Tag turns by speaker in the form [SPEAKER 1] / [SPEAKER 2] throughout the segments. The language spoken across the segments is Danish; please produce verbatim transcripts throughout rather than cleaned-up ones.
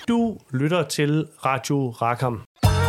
[SPEAKER 1] Du lytter til Radio Rackham.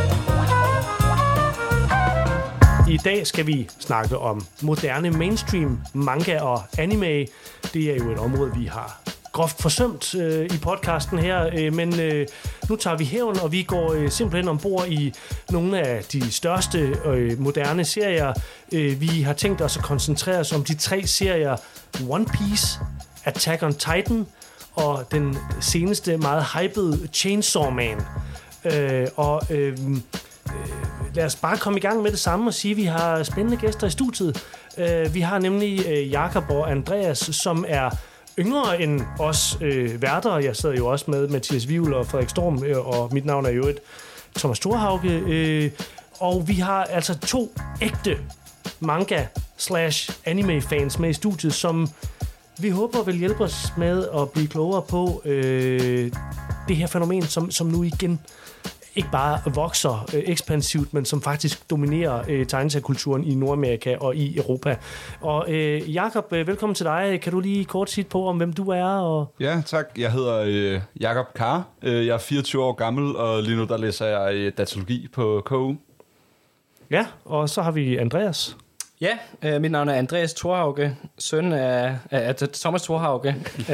[SPEAKER 1] I dag skal vi snakke om moderne mainstream manga og anime. Det er jo et område, vi har groft forsømt øh, i podcasten her, øh, men øh, nu tager vi hævn, og vi går øh, simpelthen ombord i nogle af de største øh, moderne serier. Øh, vi har tænkt os at koncentrere os om de tre serier One Piece, Attack on Titan og den seneste meget hypede Chainsaw Man. Øh, og øh, lad os bare komme i gang med det samme og sige, at vi har spændende gæster i studiet. Øh, vi har nemlig øh, Jakob og Andreas, som er yngre end os øh, værter. Jeg sidder jo også med Mathias Wivel og Frederik Storm, øh, og mit navn er jo et Thomas Thorhauge. Øh, og vi har altså to ægte manga slash anime fans med i studiet, som vi håber vil hjælpe os med at blive klogere på øh, det her fænomen, som, som nu igen ikke bare vokser øh, ekspansivt, men som faktisk dominerer øh, tegneseriekulturen i Nordamerika og i Europa. Og øh, Jakob, øh, velkommen til dig. Kan du lige kort sige på, om hvem du er? Og
[SPEAKER 2] Ja, tak. Jeg hedder øh, Jakob Carr. Jeg er fireogtyve år gammel, og lige nu der læser jeg øh, datalogi på K U.
[SPEAKER 1] Ja, og så har vi Andreas.
[SPEAKER 3] Ja, øh, mit navn er Andreas Thorhauge, søn af, af, af Thomas Thorhauge.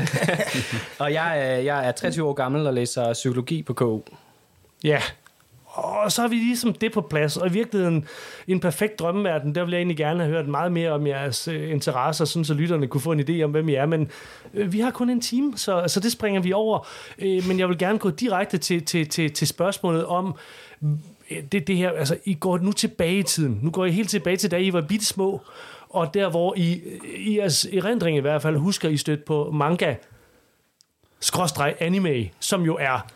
[SPEAKER 3] Og jeg er, jeg er treogtyve år gammel og læser psykologi på K U.
[SPEAKER 1] Ja, og så har vi ligesom det på plads, og i virkeligheden i en perfekt drømmeverden, der vil jeg egentlig gerne have hørt meget mere om jeres øh, interesser, sådan så lytterne kunne få en idé om, hvem I er, men øh, vi har kun en time, så, så det springer vi over, øh, men jeg vil gerne gå direkte til, til, til, til spørgsmålet om øh, det, det her, altså I går nu tilbage i tiden, nu går I helt tilbage til da I var bitte små, og der hvor I, i jeres erindring i hvert fald, husker I stødt på manga skråstreg anime, som jo er,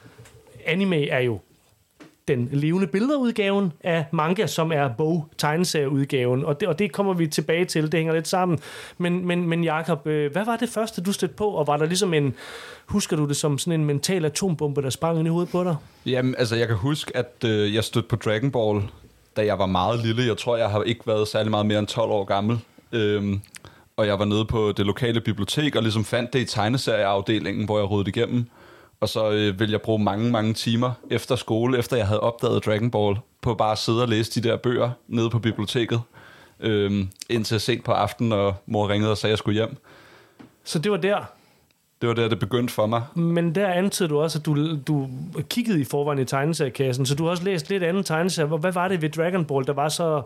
[SPEAKER 1] anime er jo den levende billedudgaven af manga, som er bog-tegneserieudgaven, og det, og det kommer vi tilbage til, det hænger lidt sammen. Men, men, men Jakob, hvad var det første, du stødte på, og var der ligesom en, husker du det som sådan en mental atombombe, der sprang ind i hovedet på dig?
[SPEAKER 2] Jamen, altså jeg kan huske, at øh, jeg stødte på Dragon Ball, da jeg var meget lille. Jeg tror, jeg har ikke været særlig meget mere end tolv år gammel. Øhm, og jeg var nede på det lokale bibliotek, og ligesom fandt det i tegneserieafdelingen, hvor jeg rodede igennem. Og så øh, ville jeg bruge mange, mange timer efter skole, efter jeg havde opdaget Dragon Ball, på bare at sidde og læse de der bøger nede på biblioteket, øh, indtil sent på aftenen, og mor ringede og sagde, at jeg skulle hjem.
[SPEAKER 1] Så det var der?
[SPEAKER 2] Det var der, det begyndte for mig.
[SPEAKER 1] Men der antydede du også, at du, du kiggede i forvejen i tegneseriekassen, så du har også læst lidt anden tegneserie. Hvad var det ved Dragon Ball, der var så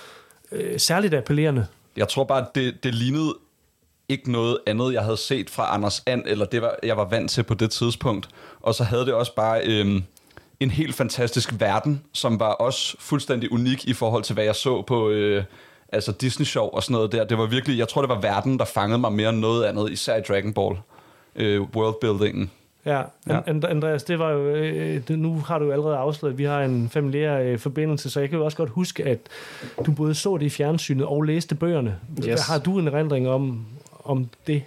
[SPEAKER 1] øh, særligt appellerende?
[SPEAKER 2] Jeg tror bare, at det, det lignede ikke noget andet, jeg havde set fra Anders And, eller det, var, jeg var vant til på det tidspunkt. Og så havde det også bare øhm, en helt fantastisk verden, som var også fuldstændig unik i forhold til, hvad jeg så på øh, altså Disney-show og sådan noget der. Det var virkelig, jeg tror, det var verden, der fangede mig mere end noget andet, især i Dragon Ball. Øh, worldbuildingen.
[SPEAKER 1] Ja, ja. Andreas, det var jo, øh, det, nu har du jo allerede afsløret, at vi har en familiær øh, forbindelse, så jeg kan jo også godt huske, at du både så det i fjernsynet og læste bøgerne. Yes. Har du en erindring om, om det?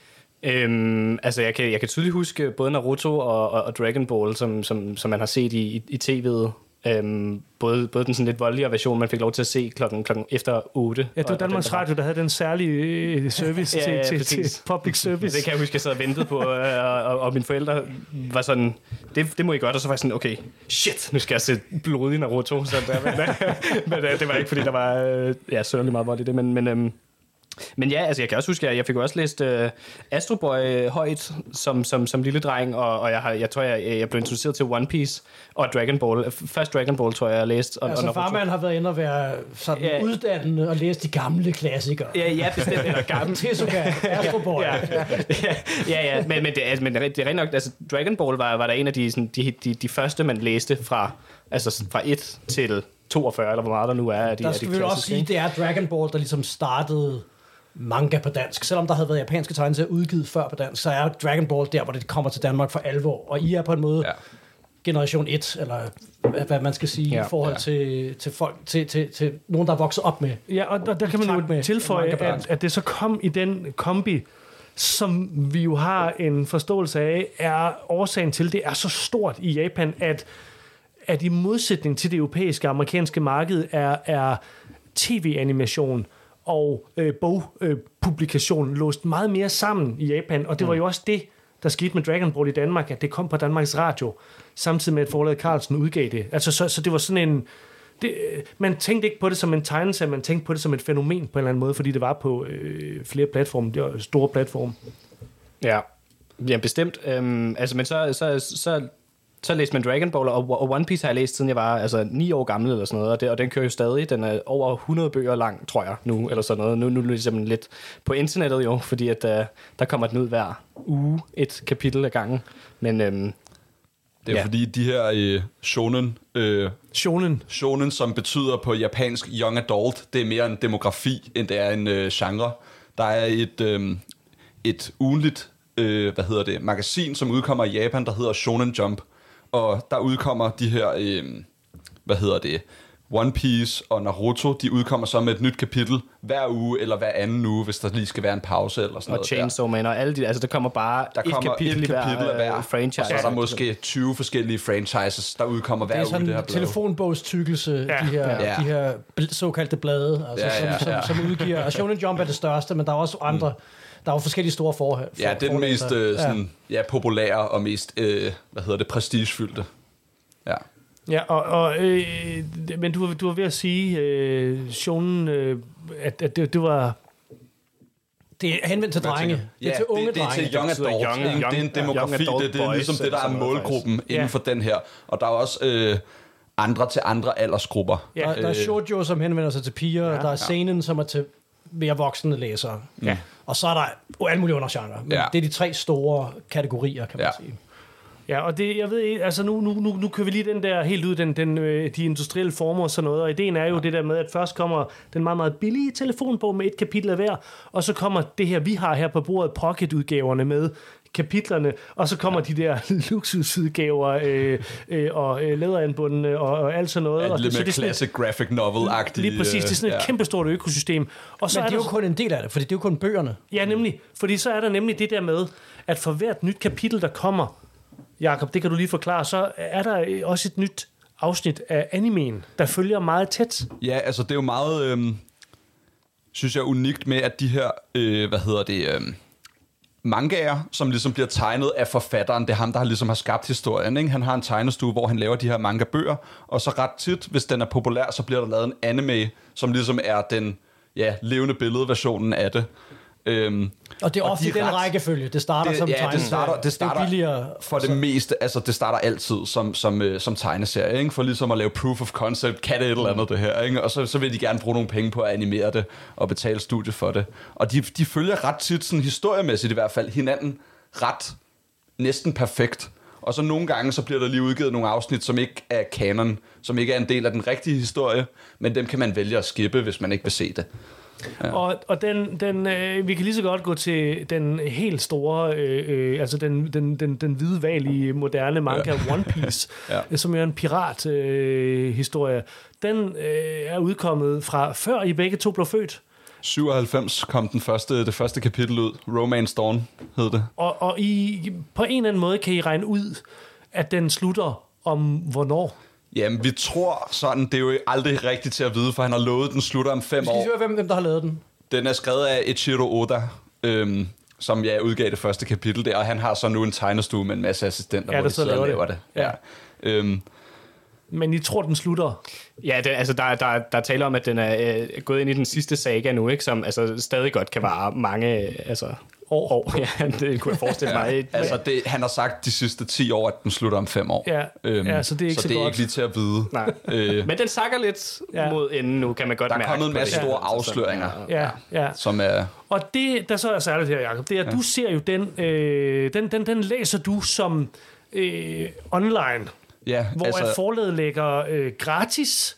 [SPEAKER 3] Øhm, altså jeg kan, jeg kan tydeligt huske både Naruto og, og, og Dragon Ball, som, som, som man har set i, i, i tv'et. Øhm, både, både den sådan lidt voldelige version, man fik lov til at se klokken, klokken efter otte.
[SPEAKER 1] Ja, det var Danmarks Radio, der havde den særlige øh, service
[SPEAKER 3] ja, ja,
[SPEAKER 1] til, til, til public service.
[SPEAKER 3] Det kan jeg huske, jeg sad og ventede på, øh, og, og mine forældre var sådan, det, det må I godt, og så var jeg sådan, okay, shit, nu skal jeg se blodig Naruto. Så der, men, men det var ikke, fordi der var øh, ja, sørgelig meget vold i det, men... men øhm, Men ja, altså jeg kan også huske, at jeg fik jo også læst uh, Astro Boy højt som, som, som lille dreng, og, og jeg, har, jeg tror, jeg, jeg blev introduceret til One Piece og Dragon Ball. Først Dragon Ball, tror jeg, jeg læst. Og,
[SPEAKER 4] altså
[SPEAKER 3] og
[SPEAKER 4] farmand har været inde og være sådan ja, uddannende og læse de gamle klassikere.
[SPEAKER 3] Ja, ja, bestemt. Eller gamle.
[SPEAKER 4] Tezuka, Astro Boy.
[SPEAKER 3] Ja, ja, ja, ja, men, men, det, men det er rent nok, altså Dragon Ball var, var der en af de, sådan, de, de, de første, man læste fra, altså fra et til toogfyrre, eller hvor meget der nu er af de,
[SPEAKER 4] der
[SPEAKER 3] af de
[SPEAKER 4] skal vi også sige, det er Dragon Ball, der ligesom startede manga på dansk. Selvom der havde været japanske tegneserier udgivet før på dansk, så er Dragon Ball der, hvor det kommer til Danmark for alvor. Og I er på en måde ja. generation et, eller hvad man skal sige, ja, i forhold ja. til, til folk, til, til, til nogen, der er vokset op med.
[SPEAKER 1] Ja, og der, der kan man jo tilføje, at, at det så kom i den kombi, som vi jo har en forståelse af, er årsagen til, det er så stort i Japan, at, at i modsætning til det europæiske og amerikanske marked, er, er tv-animation og øh, bogpublikation øh, låst meget mere sammen i Japan, og det var jo også det, der skete med Dragon Ball i Danmark, at det kom på Danmarks Radio, samtidig med, at forlaget Carlsen udgav det. Altså, så, så det var sådan en... Det, man tænkte ikke på det som en tegneserie, man tænkte på det som et fænomen på en eller anden måde, fordi det var på øh, flere platforme, det var store platforme.
[SPEAKER 3] Ja, ja bestemt. Øhm, altså, men så, så, så, så læste man Dragon Ball, og, og One Piece har jeg læst, siden jeg var altså, ni år gammel eller sådan noget, og, det, og den kører jo stadig. Den er over hundrede bøger lang, tror jeg, nu, eller sådan noget. Nu, nu er det ligesom lidt på internettet jo, fordi at, uh, der kommer den ud hver uge, et kapitel ad gangen. Men... Øhm,
[SPEAKER 2] det er ja. fordi, de her øh, shonen, øh,
[SPEAKER 1] shonen.
[SPEAKER 2] shonen, som betyder på japansk young adult, det er mere en demografi, end det er en øh, genre. Der er et, øh, et ugenligt øh, hvad hedder det, magasin, som udkommer i Japan, der hedder Shonen Jump. Og der udkommer de her, øh, hvad hedder det, One Piece og Naruto, de udkommer så med et nyt kapitel hver uge, eller hver anden uge, hvis der lige skal være en pause eller sådan
[SPEAKER 3] og
[SPEAKER 2] noget.
[SPEAKER 3] Og Chainsaw Man og alle de, altså der kommer bare
[SPEAKER 2] der
[SPEAKER 3] et
[SPEAKER 2] kommer
[SPEAKER 3] kapitel,
[SPEAKER 2] et kapitel af hver,
[SPEAKER 3] franchise.
[SPEAKER 2] Og så er der måske tyve forskellige franchises, der udkommer hver uge.
[SPEAKER 4] Det er sådan en telefonbogstykkelse, ja. de her, ja. de her bl- såkaldte blade, altså, ja, ja, som, ja. Som, som udgiver. Og Shonen Jump er det største, men der er også andre. Der er jo forskellige store forhold. For,
[SPEAKER 2] ja, det er den mest øh, sådan, ja. Ja, populære og mest, øh, hvad hedder det, prestigefyldte. Ja.
[SPEAKER 1] Ja, og, og øh, men du, du var ved at sige, øh, Shonen, øh, at, at det, det var...
[SPEAKER 4] Det er henvendt til drenge. Det er
[SPEAKER 2] ja,
[SPEAKER 4] til unge
[SPEAKER 2] det, det er
[SPEAKER 4] drenge.
[SPEAKER 2] til young adult. Young, young, det er en demografi. Young det, det er ligesom det, der er målgruppen ja. inden for den her. Og der er også øh, andre til andre aldersgrupper.
[SPEAKER 4] Ja. Der, der er shoujo, som henvender sig til piger. Ja. Der er scenen, som er til mere voksne læsere. Ja. Og så er der alle mulige undergenre. Men ja. det er de tre store kategorier, kan man ja. sige.
[SPEAKER 1] Ja, og det, jeg ved ikke, altså nu, nu, nu, nu kører vi lige den der helt ud, den, den, de industrielle former og sådan noget, og ideen er jo ja. det der med, at først kommer den meget, meget billige telefonbog med et kapitel af hver, og så kommer det her, vi har her på bordet, pocket-udgaverne med kapitlerne, og så kommer ja. de der luksusudgaver øh, øh, og øh, læderindbundne og, og alt sådan noget.
[SPEAKER 2] Ja,
[SPEAKER 1] og
[SPEAKER 2] lidt mere
[SPEAKER 1] det,
[SPEAKER 2] classic graphic novel-agtigt.
[SPEAKER 1] Lige præcis, det er sådan et ja. kæmpestort økosystem. Og så
[SPEAKER 4] Men
[SPEAKER 1] er
[SPEAKER 4] det er
[SPEAKER 1] der,
[SPEAKER 4] jo kun en del af det, fordi det er jo kun bøgerne.
[SPEAKER 1] Ja, nemlig, fordi så er der nemlig det der med, at for hvert nyt kapitel, der kommer, Jakob, det kan du lige forklare, så er der også et nyt afsnit af animeen, der følger meget tæt.
[SPEAKER 2] Ja, altså det er jo meget, øh, synes jeg, unikt med, at de her, øh, hvad hedder det, øh, mangaer, som ligesom bliver tegnet af forfatteren, det er ham, der har ligesom har skabt historien, ikke? Han har en tegnestue, hvor han laver de her manga-bøger, og så ret tit, hvis den er populær, så bliver der lavet en anime, som ligesom er den ja, levende billedversionen af det. Øhm,
[SPEAKER 4] og det er ofte de den ret, rækkefølge. Det starter det, som
[SPEAKER 2] ja,
[SPEAKER 4] tegneserie.
[SPEAKER 2] Det starter, det starter
[SPEAKER 4] det er billigere.
[SPEAKER 2] For det meste, altså det starter altid som, som, øh, som tegneserie, ikke? For ligesom at lave proof of concept, kan det et eller andet det her, ikke? Og så, så vil de gerne bruge nogle penge på at animere det og betale studie for det. Og de, de følger ret tit, sådan historiemæssigt i hvert fald, hinanden ret næsten perfekt. Og så nogle gange, så bliver der lige udgivet nogle afsnit, som ikke er canon, som ikke er en del af den rigtige historie, men dem kan man vælge at skippe, hvis man ikke vil se det. Ja.
[SPEAKER 1] Og, og den, den, øh, vi kan lige så godt gå til den helt store, øh, øh, altså den, den, den, den hvidvalige moderne manga ja. One Piece, ja. som er en pirat-historie. Øh, den øh, er udkommet fra før I begge to blev født.
[SPEAKER 2] syvoghalvfems kom den første, det første kapitel ud. Romance Dawn hed det.
[SPEAKER 1] Og, og I, på en eller anden måde kan I regne ud, at den slutter om hvornår?
[SPEAKER 2] Jamen, vi tror sådan, det er jo aldrig rigtigt til at vide, for han har lovet, den slutter om fem år.
[SPEAKER 4] Vi skal høre, hvem, hvem der har lavet den.
[SPEAKER 2] Den er skrevet af Ichiro Oda, øhm, som jeg udgav det første kapitel der, og han har så nu en tegnestue med en masse assistenter,
[SPEAKER 1] ja,
[SPEAKER 2] hvor de sidder og laver det. det. Ja. Ja. Øhm,
[SPEAKER 1] Men I tror, den slutter?
[SPEAKER 3] Ja, det, altså der, der, der taler om, at den er øh, gået ind i den sidste saga nu, ikke, som altså, stadig godt kan vare mange altså, år. år. Ja, det kunne jeg forestille mig.
[SPEAKER 2] Ja, altså det, han har sagt de sidste ti år, at den slutter om fem år.
[SPEAKER 1] Ja, øhm, ja så det er ikke
[SPEAKER 2] så,
[SPEAKER 1] så,
[SPEAKER 2] det er
[SPEAKER 1] godt.
[SPEAKER 2] ikke lige til at vide.
[SPEAKER 3] Nej. Øh, Men den sakker lidt ja. mod enden nu, kan man godt
[SPEAKER 2] mærke.
[SPEAKER 3] Der
[SPEAKER 2] er kommet en masse store ja. afsløringer.
[SPEAKER 1] Ja, ja.
[SPEAKER 2] Som er...
[SPEAKER 1] Og det, der så er særligt her, Jacob, det er, at ja. du ser jo den, øh, den, den, den læser du som øh, online.
[SPEAKER 2] Ja,
[SPEAKER 1] hvor altså, at forlaget lægger øh, gratis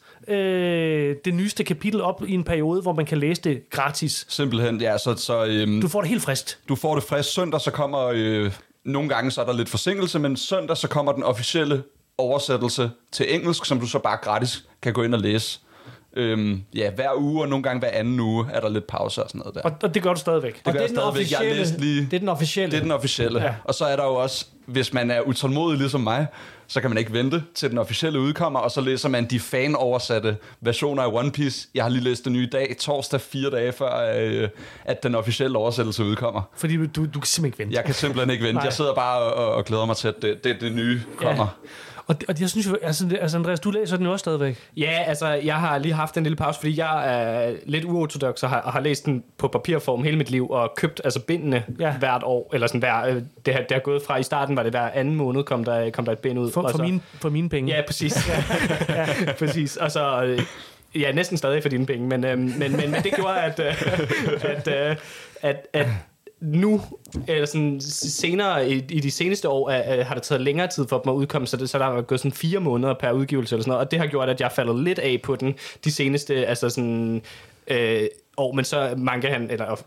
[SPEAKER 1] øh, det nyeste kapitel op i en periode, hvor man kan læse det gratis.
[SPEAKER 2] Simpelthen, ja. Så, så, øhm,
[SPEAKER 1] du får det helt frist.
[SPEAKER 2] Du får det frist. Søndag, så kommer... Øh, nogle gange så er der lidt forsinkelse, men søndag, så kommer den officielle oversættelse til engelsk, som du så bare gratis kan gå ind og læse. Øhm, ja, hver uge, og nogle gange hver anden uge er der lidt pause og sådan noget der.
[SPEAKER 1] Og, og det gør du stadigvæk?
[SPEAKER 2] Det gør jeg stadigvæk. Jeg lige,
[SPEAKER 4] det er den officielle.
[SPEAKER 2] Det er den officielle.
[SPEAKER 1] Ja.
[SPEAKER 2] Og så er der jo også hvis man er utålmodig ligesom mig, så kan man ikke vente til den officielle udkommer, og så læser man de fan-oversatte versioner af One Piece. Jeg har lige læst den nye dag, torsdag, fire dage før, øh, at den officielle oversættelse udkommer.
[SPEAKER 1] Fordi du, du, du kan simpelthen ikke vente.
[SPEAKER 2] Jeg kan simpelthen ikke vente. Jeg sidder bare og, og glæder mig til, at det, det, det nye kommer.
[SPEAKER 1] Ja. Og, og jeg synes jo, altså, altså Andreas, du læser den jo også stadigvæk.
[SPEAKER 3] Ja, altså, jeg har lige haft en lille pause, fordi jeg er lidt uortodox og har, og har læst den på papirform hele mit liv, og købt altså bindene ja. hvert år, eller sådan hver, det har, det har gået fra, i starten var det hver anden måned, kom der, kom der et bind ud.
[SPEAKER 1] For, for,
[SPEAKER 3] så,
[SPEAKER 1] mine, for mine penge.
[SPEAKER 3] Ja, præcis. ja, præcis. Og så, ja, næsten stadig for dine penge, men, men, men, men det gjorde, at, at, at, at, at nu, eller sådan senere i, i de seneste år, er, har det taget længere tid for dem at udkomme, så, det, så der har gået sådan fire måneder per udgivelse eller sådan noget, og det har gjort, at jeg faldet lidt af på den de seneste, altså sådan øh, år, men så manga han, eller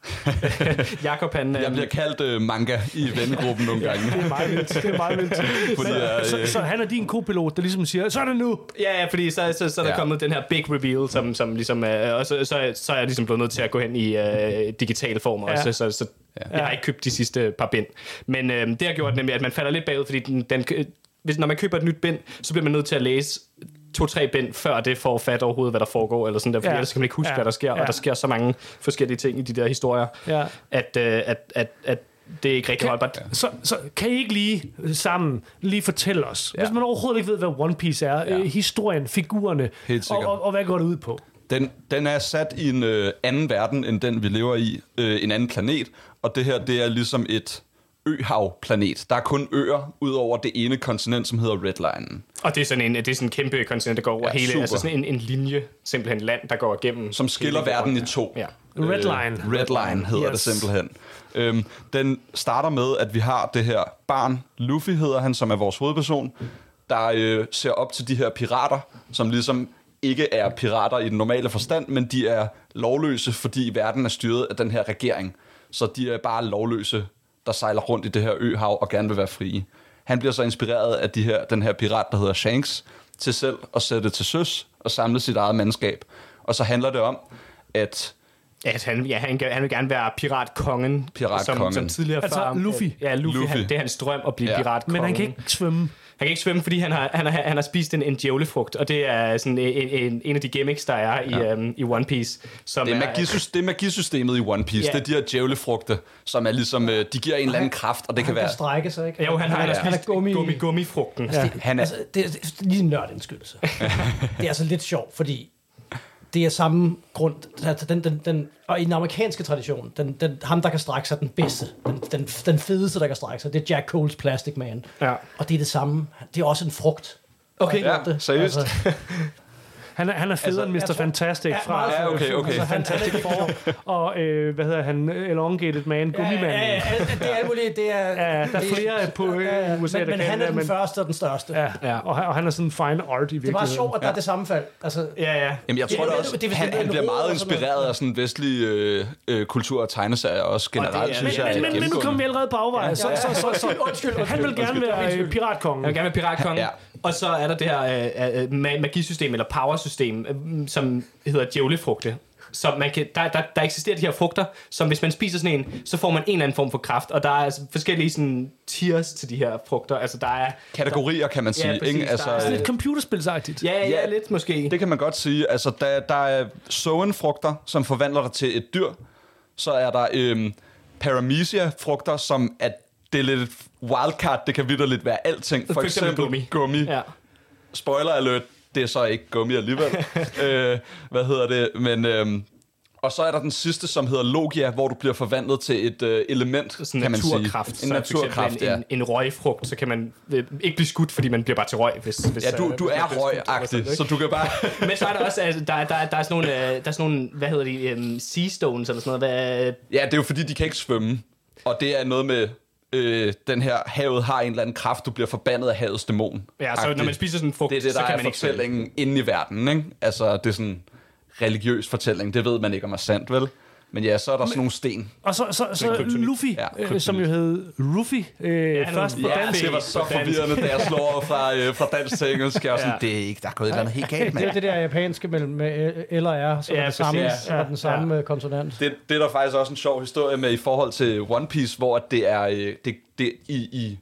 [SPEAKER 3] Jakob han...
[SPEAKER 2] Jeg bliver kaldt øh, manga i vennegruppen nogle gange.
[SPEAKER 1] Det er meget vildt, det er meget vildt.
[SPEAKER 2] Fordi,
[SPEAKER 1] Men,
[SPEAKER 2] øh,
[SPEAKER 1] så, så han er din co-pilot, der ligesom siger, så er det nu!
[SPEAKER 3] Ja, ja, fordi så, så, så er der
[SPEAKER 2] ja.
[SPEAKER 3] kommet den her big reveal, som, som ligesom, øh, og så, så, så er jeg ligesom blevet nødt til at gå hen i øh, digital form også, ja. så, så ja. jeg har ikke købt de sidste par bind. Men øh, det har gjort nemlig, at man falder lidt bagud, fordi den, den, hvis, når man køber et nyt bind, så bliver man nødt til at læse to-tre bind, før det får fat overhovedet, hvad der foregår, eller sådan der, fordi ja. ellers kan man ikke huske, ja. hvad der sker, ja. og der sker så mange forskellige ting i de der historier, ja. at, øh, at, at, at det er ikke rigtig holdbart.
[SPEAKER 1] Ja. Så, så kan I ikke lige sammen lige fortælle os, ja. hvis man overhovedet ikke ved, hvad One Piece er, ja. øh, historien, figurerne, og, og, og hvad går det ud på?
[SPEAKER 2] Den, den er sat i en øh, anden verden, end den vi lever i, øh, en anden planet, og det her, det er ligesom et øhavplanet. Der er kun øer ud over det ene kontinent, som hedder Redline.
[SPEAKER 3] Og det er sådan en, det er sådan en kæmpe kontinent, der går over
[SPEAKER 2] ja,
[SPEAKER 3] hele,
[SPEAKER 2] super.
[SPEAKER 3] altså sådan en, en linje, simpelthen land, der går igennem.
[SPEAKER 2] Som skiller verden i to.
[SPEAKER 3] Ja.
[SPEAKER 1] Redline.
[SPEAKER 2] Øh, Redline hedder yes. det simpelthen. Øhm, den starter med, at vi har det her barn, Luffy hedder han, som er vores hovedperson, der øh, ser op til de her pirater, som ligesom ikke er pirater i den normale forstand, men de er lovløse, fordi verden er styret af den her regering. Så de er bare lovløse, der sejler rundt i det her øhav og gerne vil være frie. Han bliver så inspireret af de her, den her pirat, der hedder Shanks, til selv at sætte til søs og samle sit eget mandskab. Og så handler det om, at...
[SPEAKER 3] At han, ja, han, han vil gerne være piratkongen,
[SPEAKER 2] piratkongen.
[SPEAKER 3] Som, som tidligere
[SPEAKER 1] altså,
[SPEAKER 3] far.
[SPEAKER 1] Luffy.
[SPEAKER 3] Ja, Luffy,
[SPEAKER 2] Luffy.
[SPEAKER 3] Han, det er hans drøm at blive ja. piratkongen.
[SPEAKER 1] Men han kan ikke svømme.
[SPEAKER 3] Han kan ikke svømme, fordi han har, han har, han har spist en, en djævlefrugt, og det er sådan en, en, en af de gimmicks, der er i, ja. um, i One Piece. Som
[SPEAKER 2] det, er
[SPEAKER 3] er,
[SPEAKER 2] magisys- det er magisystemet i One Piece. Ja. Det er de her djævlefrugte, som er ligesom, de giver en eller anden kraft, og det
[SPEAKER 4] han
[SPEAKER 2] kan være...
[SPEAKER 4] Han kan strække sig, ikke?
[SPEAKER 3] Jo, han, han, han har spist
[SPEAKER 4] gummi,
[SPEAKER 3] gummi, gummifrugten.
[SPEAKER 4] Altså, det,
[SPEAKER 2] han er...
[SPEAKER 4] altså, det, det er lige en nørdindskyldelse. Det er altså lidt sjovt, fordi det er samme grund. Altså, den, den, den, og i den amerikanske tradition, den, den, ham, der kan strække sig, den bedste, den, den, den fedeste, der kan strække sig, det er Jack Coles Plastic Man. Ja. Og det er det samme. Det er også en frugt.
[SPEAKER 2] Okay, ja, seriøst. Altså,
[SPEAKER 1] Han er, han er federe
[SPEAKER 2] altså,
[SPEAKER 1] end mister Fantastic
[SPEAKER 4] ja,
[SPEAKER 1] fra
[SPEAKER 2] ja, okay, okay.
[SPEAKER 1] Altså, Fantastic Four og øh, hvad hedder han, Elongated Man, Gummimanden.
[SPEAKER 4] Ja, ja, ja, det er muligt, det er...
[SPEAKER 1] Ja, der er flere på øh,
[SPEAKER 4] ja, ja.
[SPEAKER 1] U S A,
[SPEAKER 4] men,
[SPEAKER 1] der
[SPEAKER 4] men
[SPEAKER 1] kan
[SPEAKER 4] han er den
[SPEAKER 1] men,
[SPEAKER 4] første og den største.
[SPEAKER 1] Ja, ja. Og, han, og han er sådan fine art i virkeligheden.
[SPEAKER 4] Det var sjovt, at der er det sammenfald. Altså,
[SPEAKER 3] ja, ja.
[SPEAKER 2] Jamen, jeg tror
[SPEAKER 4] det,
[SPEAKER 2] da også,
[SPEAKER 4] det, det, det,
[SPEAKER 2] han,
[SPEAKER 4] det,
[SPEAKER 2] han bliver
[SPEAKER 4] råd
[SPEAKER 2] meget inspireret af sådan vestlig øh, øh, kultur og tegneserier også generelt,
[SPEAKER 3] er,
[SPEAKER 2] synes
[SPEAKER 1] men,
[SPEAKER 2] jeg.
[SPEAKER 1] Men, men, men nu kommer vi allerede på afvejen. Ja, ja, ja. Så, så, så, så,
[SPEAKER 4] undskyld,
[SPEAKER 1] han vil gerne være piratkongen.
[SPEAKER 3] Han vil gerne være piratkongen. Ja. Og så er der det her øh, magisystem, eller powersystem, øh, som hedder djævlefrugte. Så man kan, der, der, der eksisterer de her frugter, som hvis man spiser sådan en, så får man en eller anden form for kraft. Og der er altså forskellige sådan, tiers til de her frugter. Altså, der er,
[SPEAKER 2] kategorier, kan man sige.
[SPEAKER 3] Ja, præcis,
[SPEAKER 2] ikke? Altså,
[SPEAKER 1] det er lidt computerspilsagtigt.
[SPEAKER 3] Ja, ja, ja, lidt måske.
[SPEAKER 2] Det kan man godt sige. Altså, der, der er Zoan-frugter, som forvandler dig til et dyr. Så er der øhm, Paramecia-frugter, som er det er lidt wildcard. Det kan vitterligt være alting. For, For eksempel, eksempel gummi. gummi. Ja. Spoiler alert. Det er så ikke gummi alligevel. øh, hvad hedder det? Men, øhm, og så er der den sidste, som hedder Logia, hvor du bliver forvandlet til et øh, element,
[SPEAKER 3] sådan
[SPEAKER 2] kan man
[SPEAKER 3] naturkraft,
[SPEAKER 2] sige. En naturkraft,
[SPEAKER 3] en,
[SPEAKER 2] ja.
[SPEAKER 3] En, en røgfrugt, så kan man øh, ikke blive skudt, fordi man bliver bare til røg. Hvis, hvis,
[SPEAKER 2] ja, du, du
[SPEAKER 3] øh,
[SPEAKER 2] er røgagtig, så du kan bare...
[SPEAKER 3] Men så er der også, altså, der, der, der er sådan nogle, øh, der er sådan nogle, hvad hedder de, um, sea stones eller sådan noget. Hvad...
[SPEAKER 2] Ja, det er jo fordi, de kan ikke svømme. Og det er noget med... Øh, den her havet har en eller anden kraft, du bliver forbandet af havets dæmon.
[SPEAKER 3] Ja, så når man spiser sådan en frugt,
[SPEAKER 2] det er det, der
[SPEAKER 3] så kan
[SPEAKER 2] er
[SPEAKER 3] man ikke
[SPEAKER 2] fortællingen inde i verden, ikke? Altså, det er sådan religiøs fortælling. Det ved man ikke, om er sandt, vel? Men ja, så er der sådan nogle sten.
[SPEAKER 1] Og så, så, så Luffy, ja, øh, som jo hed Ruffy, øh, ja, først på
[SPEAKER 2] ja,
[SPEAKER 1] dansk.
[SPEAKER 2] det var så forvirrende, da jeg slår over fra, øh, fra dansk til engelsk. Jeg var sådan, ja. det er ikke, der er gået et eller andet helt galt med.
[SPEAKER 4] Det er det der japanske mellem med L og R, som ja, er det samme, ja, ja, den samme ja. konsonant.
[SPEAKER 2] Det, det er der faktisk også en sjov historie med i forhold til One Piece, hvor det er, det, det, i, i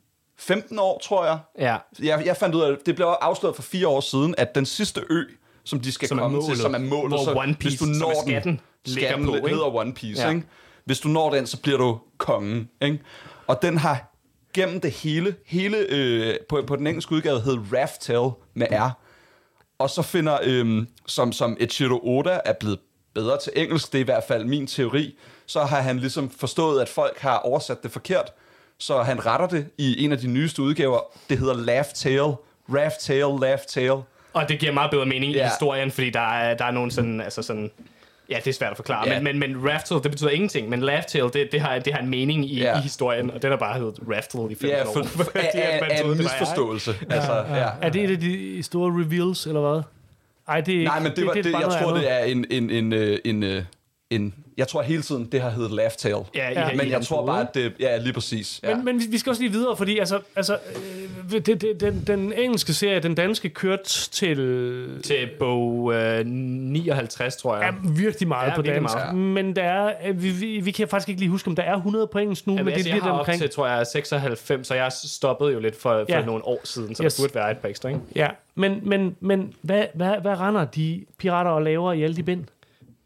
[SPEAKER 2] femten år, tror jeg.
[SPEAKER 3] Ja.
[SPEAKER 2] Jeg, jeg fandt ud af, det det blev afsløret for fire år siden, at den sidste ø, som de skal
[SPEAKER 3] som
[SPEAKER 2] komme
[SPEAKER 3] målet,
[SPEAKER 2] til, som er målet,
[SPEAKER 3] hvor
[SPEAKER 2] så
[SPEAKER 3] One Piece,
[SPEAKER 2] hvis du når
[SPEAKER 3] som er skatten,
[SPEAKER 2] den,
[SPEAKER 3] ligger
[SPEAKER 2] skatten
[SPEAKER 3] på, ikke?
[SPEAKER 2] hedder One Piece,
[SPEAKER 3] Ja.
[SPEAKER 2] ikke? Hvis du når den, så bliver du kongen, ikke? Og den har gennem det hele, hele øh, på, på den engelske udgave hed Raftel med R. Og så finder, øh, som, som Eiichiro Oda er blevet bedre til engelsk, det er i hvert fald min teori, så har han ligesom forstået, at folk har oversat det forkert, så han retter det i en af de nyeste udgaver. Det hedder Laugh Tale, Raftel, Laugh Tale.
[SPEAKER 3] Og det giver meget bedre mening
[SPEAKER 2] Ja.
[SPEAKER 3] i historien, fordi der er, der er nogen sådan, altså sådan, ja, det er svært at forklare,
[SPEAKER 2] Ja.
[SPEAKER 3] men, men, men Raftel, det betyder ingenting, men Laugh Tale, det, det, har, det har en mening i,
[SPEAKER 2] Ja.
[SPEAKER 3] i historien, og den har bare heddet Raftel i femten
[SPEAKER 2] Ja, for,
[SPEAKER 3] år.
[SPEAKER 2] for,
[SPEAKER 3] Fordi
[SPEAKER 2] af,
[SPEAKER 3] at man
[SPEAKER 2] af
[SPEAKER 3] troede,
[SPEAKER 2] en
[SPEAKER 3] det var jeg, ikke?
[SPEAKER 2] misforståelse. Altså, ja.
[SPEAKER 1] Er det et af de store reveals, eller hvad? Ej, det er ikke.
[SPEAKER 2] Nej, men det, var, det,
[SPEAKER 1] er
[SPEAKER 2] det
[SPEAKER 1] bare
[SPEAKER 2] jeg
[SPEAKER 1] noget
[SPEAKER 2] tror,
[SPEAKER 1] andet.
[SPEAKER 2] det er en, en, en, øh, en, en, en... Jeg tror hele tiden, det har heddet Laugh Tale.
[SPEAKER 3] Ja, i,
[SPEAKER 1] Ja.
[SPEAKER 3] i
[SPEAKER 2] Men jeg
[SPEAKER 3] hans
[SPEAKER 2] tror
[SPEAKER 3] hoved,
[SPEAKER 2] bare,
[SPEAKER 3] ikke?
[SPEAKER 2] at det... Ja, lige præcis. Ja.
[SPEAKER 1] Men, men vi- vi skal også lige videre, fordi altså, altså øh, det, det, den, den engelske serie, den danske, kørt til,
[SPEAKER 3] Til bog øh, nioghalvtreds, tror jeg.
[SPEAKER 1] er virkelig meget
[SPEAKER 3] Ja,
[SPEAKER 1] på
[SPEAKER 3] virkelig
[SPEAKER 1] dansk.
[SPEAKER 3] meget.
[SPEAKER 1] Men der er, øh, vi, vi, vi kan faktisk ikke lige huske, om der er hundrede på engelsk nu,
[SPEAKER 3] Ja,
[SPEAKER 1] men det
[SPEAKER 3] altså, jeg
[SPEAKER 1] bliver
[SPEAKER 3] har
[SPEAKER 1] det
[SPEAKER 3] op
[SPEAKER 1] omkring.
[SPEAKER 3] til, tror jeg, seksoghalvfems, så jeg stoppede jo lidt for, for
[SPEAKER 1] Ja.
[SPEAKER 3] nogle år siden, så
[SPEAKER 1] Yes.
[SPEAKER 3] der burde være et par ekstra, ikke?
[SPEAKER 1] Ja, men, men, men hvad, hvad, hvad render de pirater og laver i alle de bind?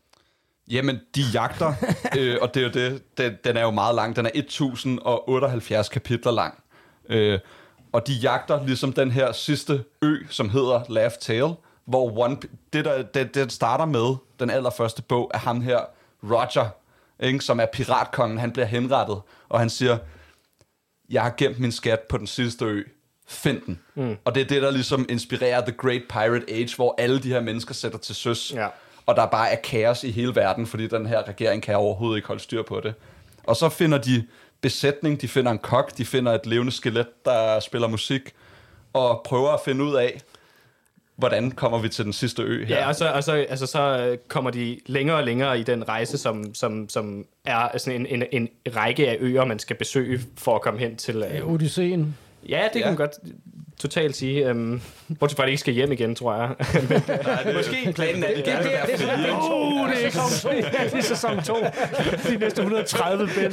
[SPEAKER 2] Jamen, de jagter, øh, og det er jo det, den, den er jo meget lang, den er et tusind otteoghalvfjerds kapitler lang. Øh, og de jagter ligesom den her sidste ø, som hedder Laugh Tale, hvor One, det, der, det, det starter med, den allerførste bog, er ham her, Roger, ikke, som er piratkongen, han bliver henrettet, og han siger, jeg har gemt min skat på den sidste ø, find den. Mm. Og det er det, der ligesom inspirerer The Great Pirate Age, hvor alle de her mennesker sætter til søs.
[SPEAKER 3] Ja.
[SPEAKER 2] Og der bare er kaos i hele verden, fordi den her regering kan overhovedet ikke holde styr på det. Og så finder de besætning, de finder en kok, de finder et levende skelet, der spiller musik, og prøver at finde ud af, hvordan kommer vi til den sidste ø her.
[SPEAKER 3] Ja, og så, og så, altså, så kommer de længere og længere i den rejse, som, som, som er sådan en, en, en række af øer, man skal besøge for at komme hen til... Øh,
[SPEAKER 4] Odysseen.
[SPEAKER 3] ja, det kan
[SPEAKER 2] Ja.
[SPEAKER 3] man godt totalt sige. Um, bortset fra, at de ikke skal hjem igen, tror jeg. Men,
[SPEAKER 2] Nej, det, måske planen er, det, det,
[SPEAKER 4] det- det er sådan, det er
[SPEAKER 1] Uh, det er sæson to. Ja, det er sæson to. De næste et hundrede og tredive bind.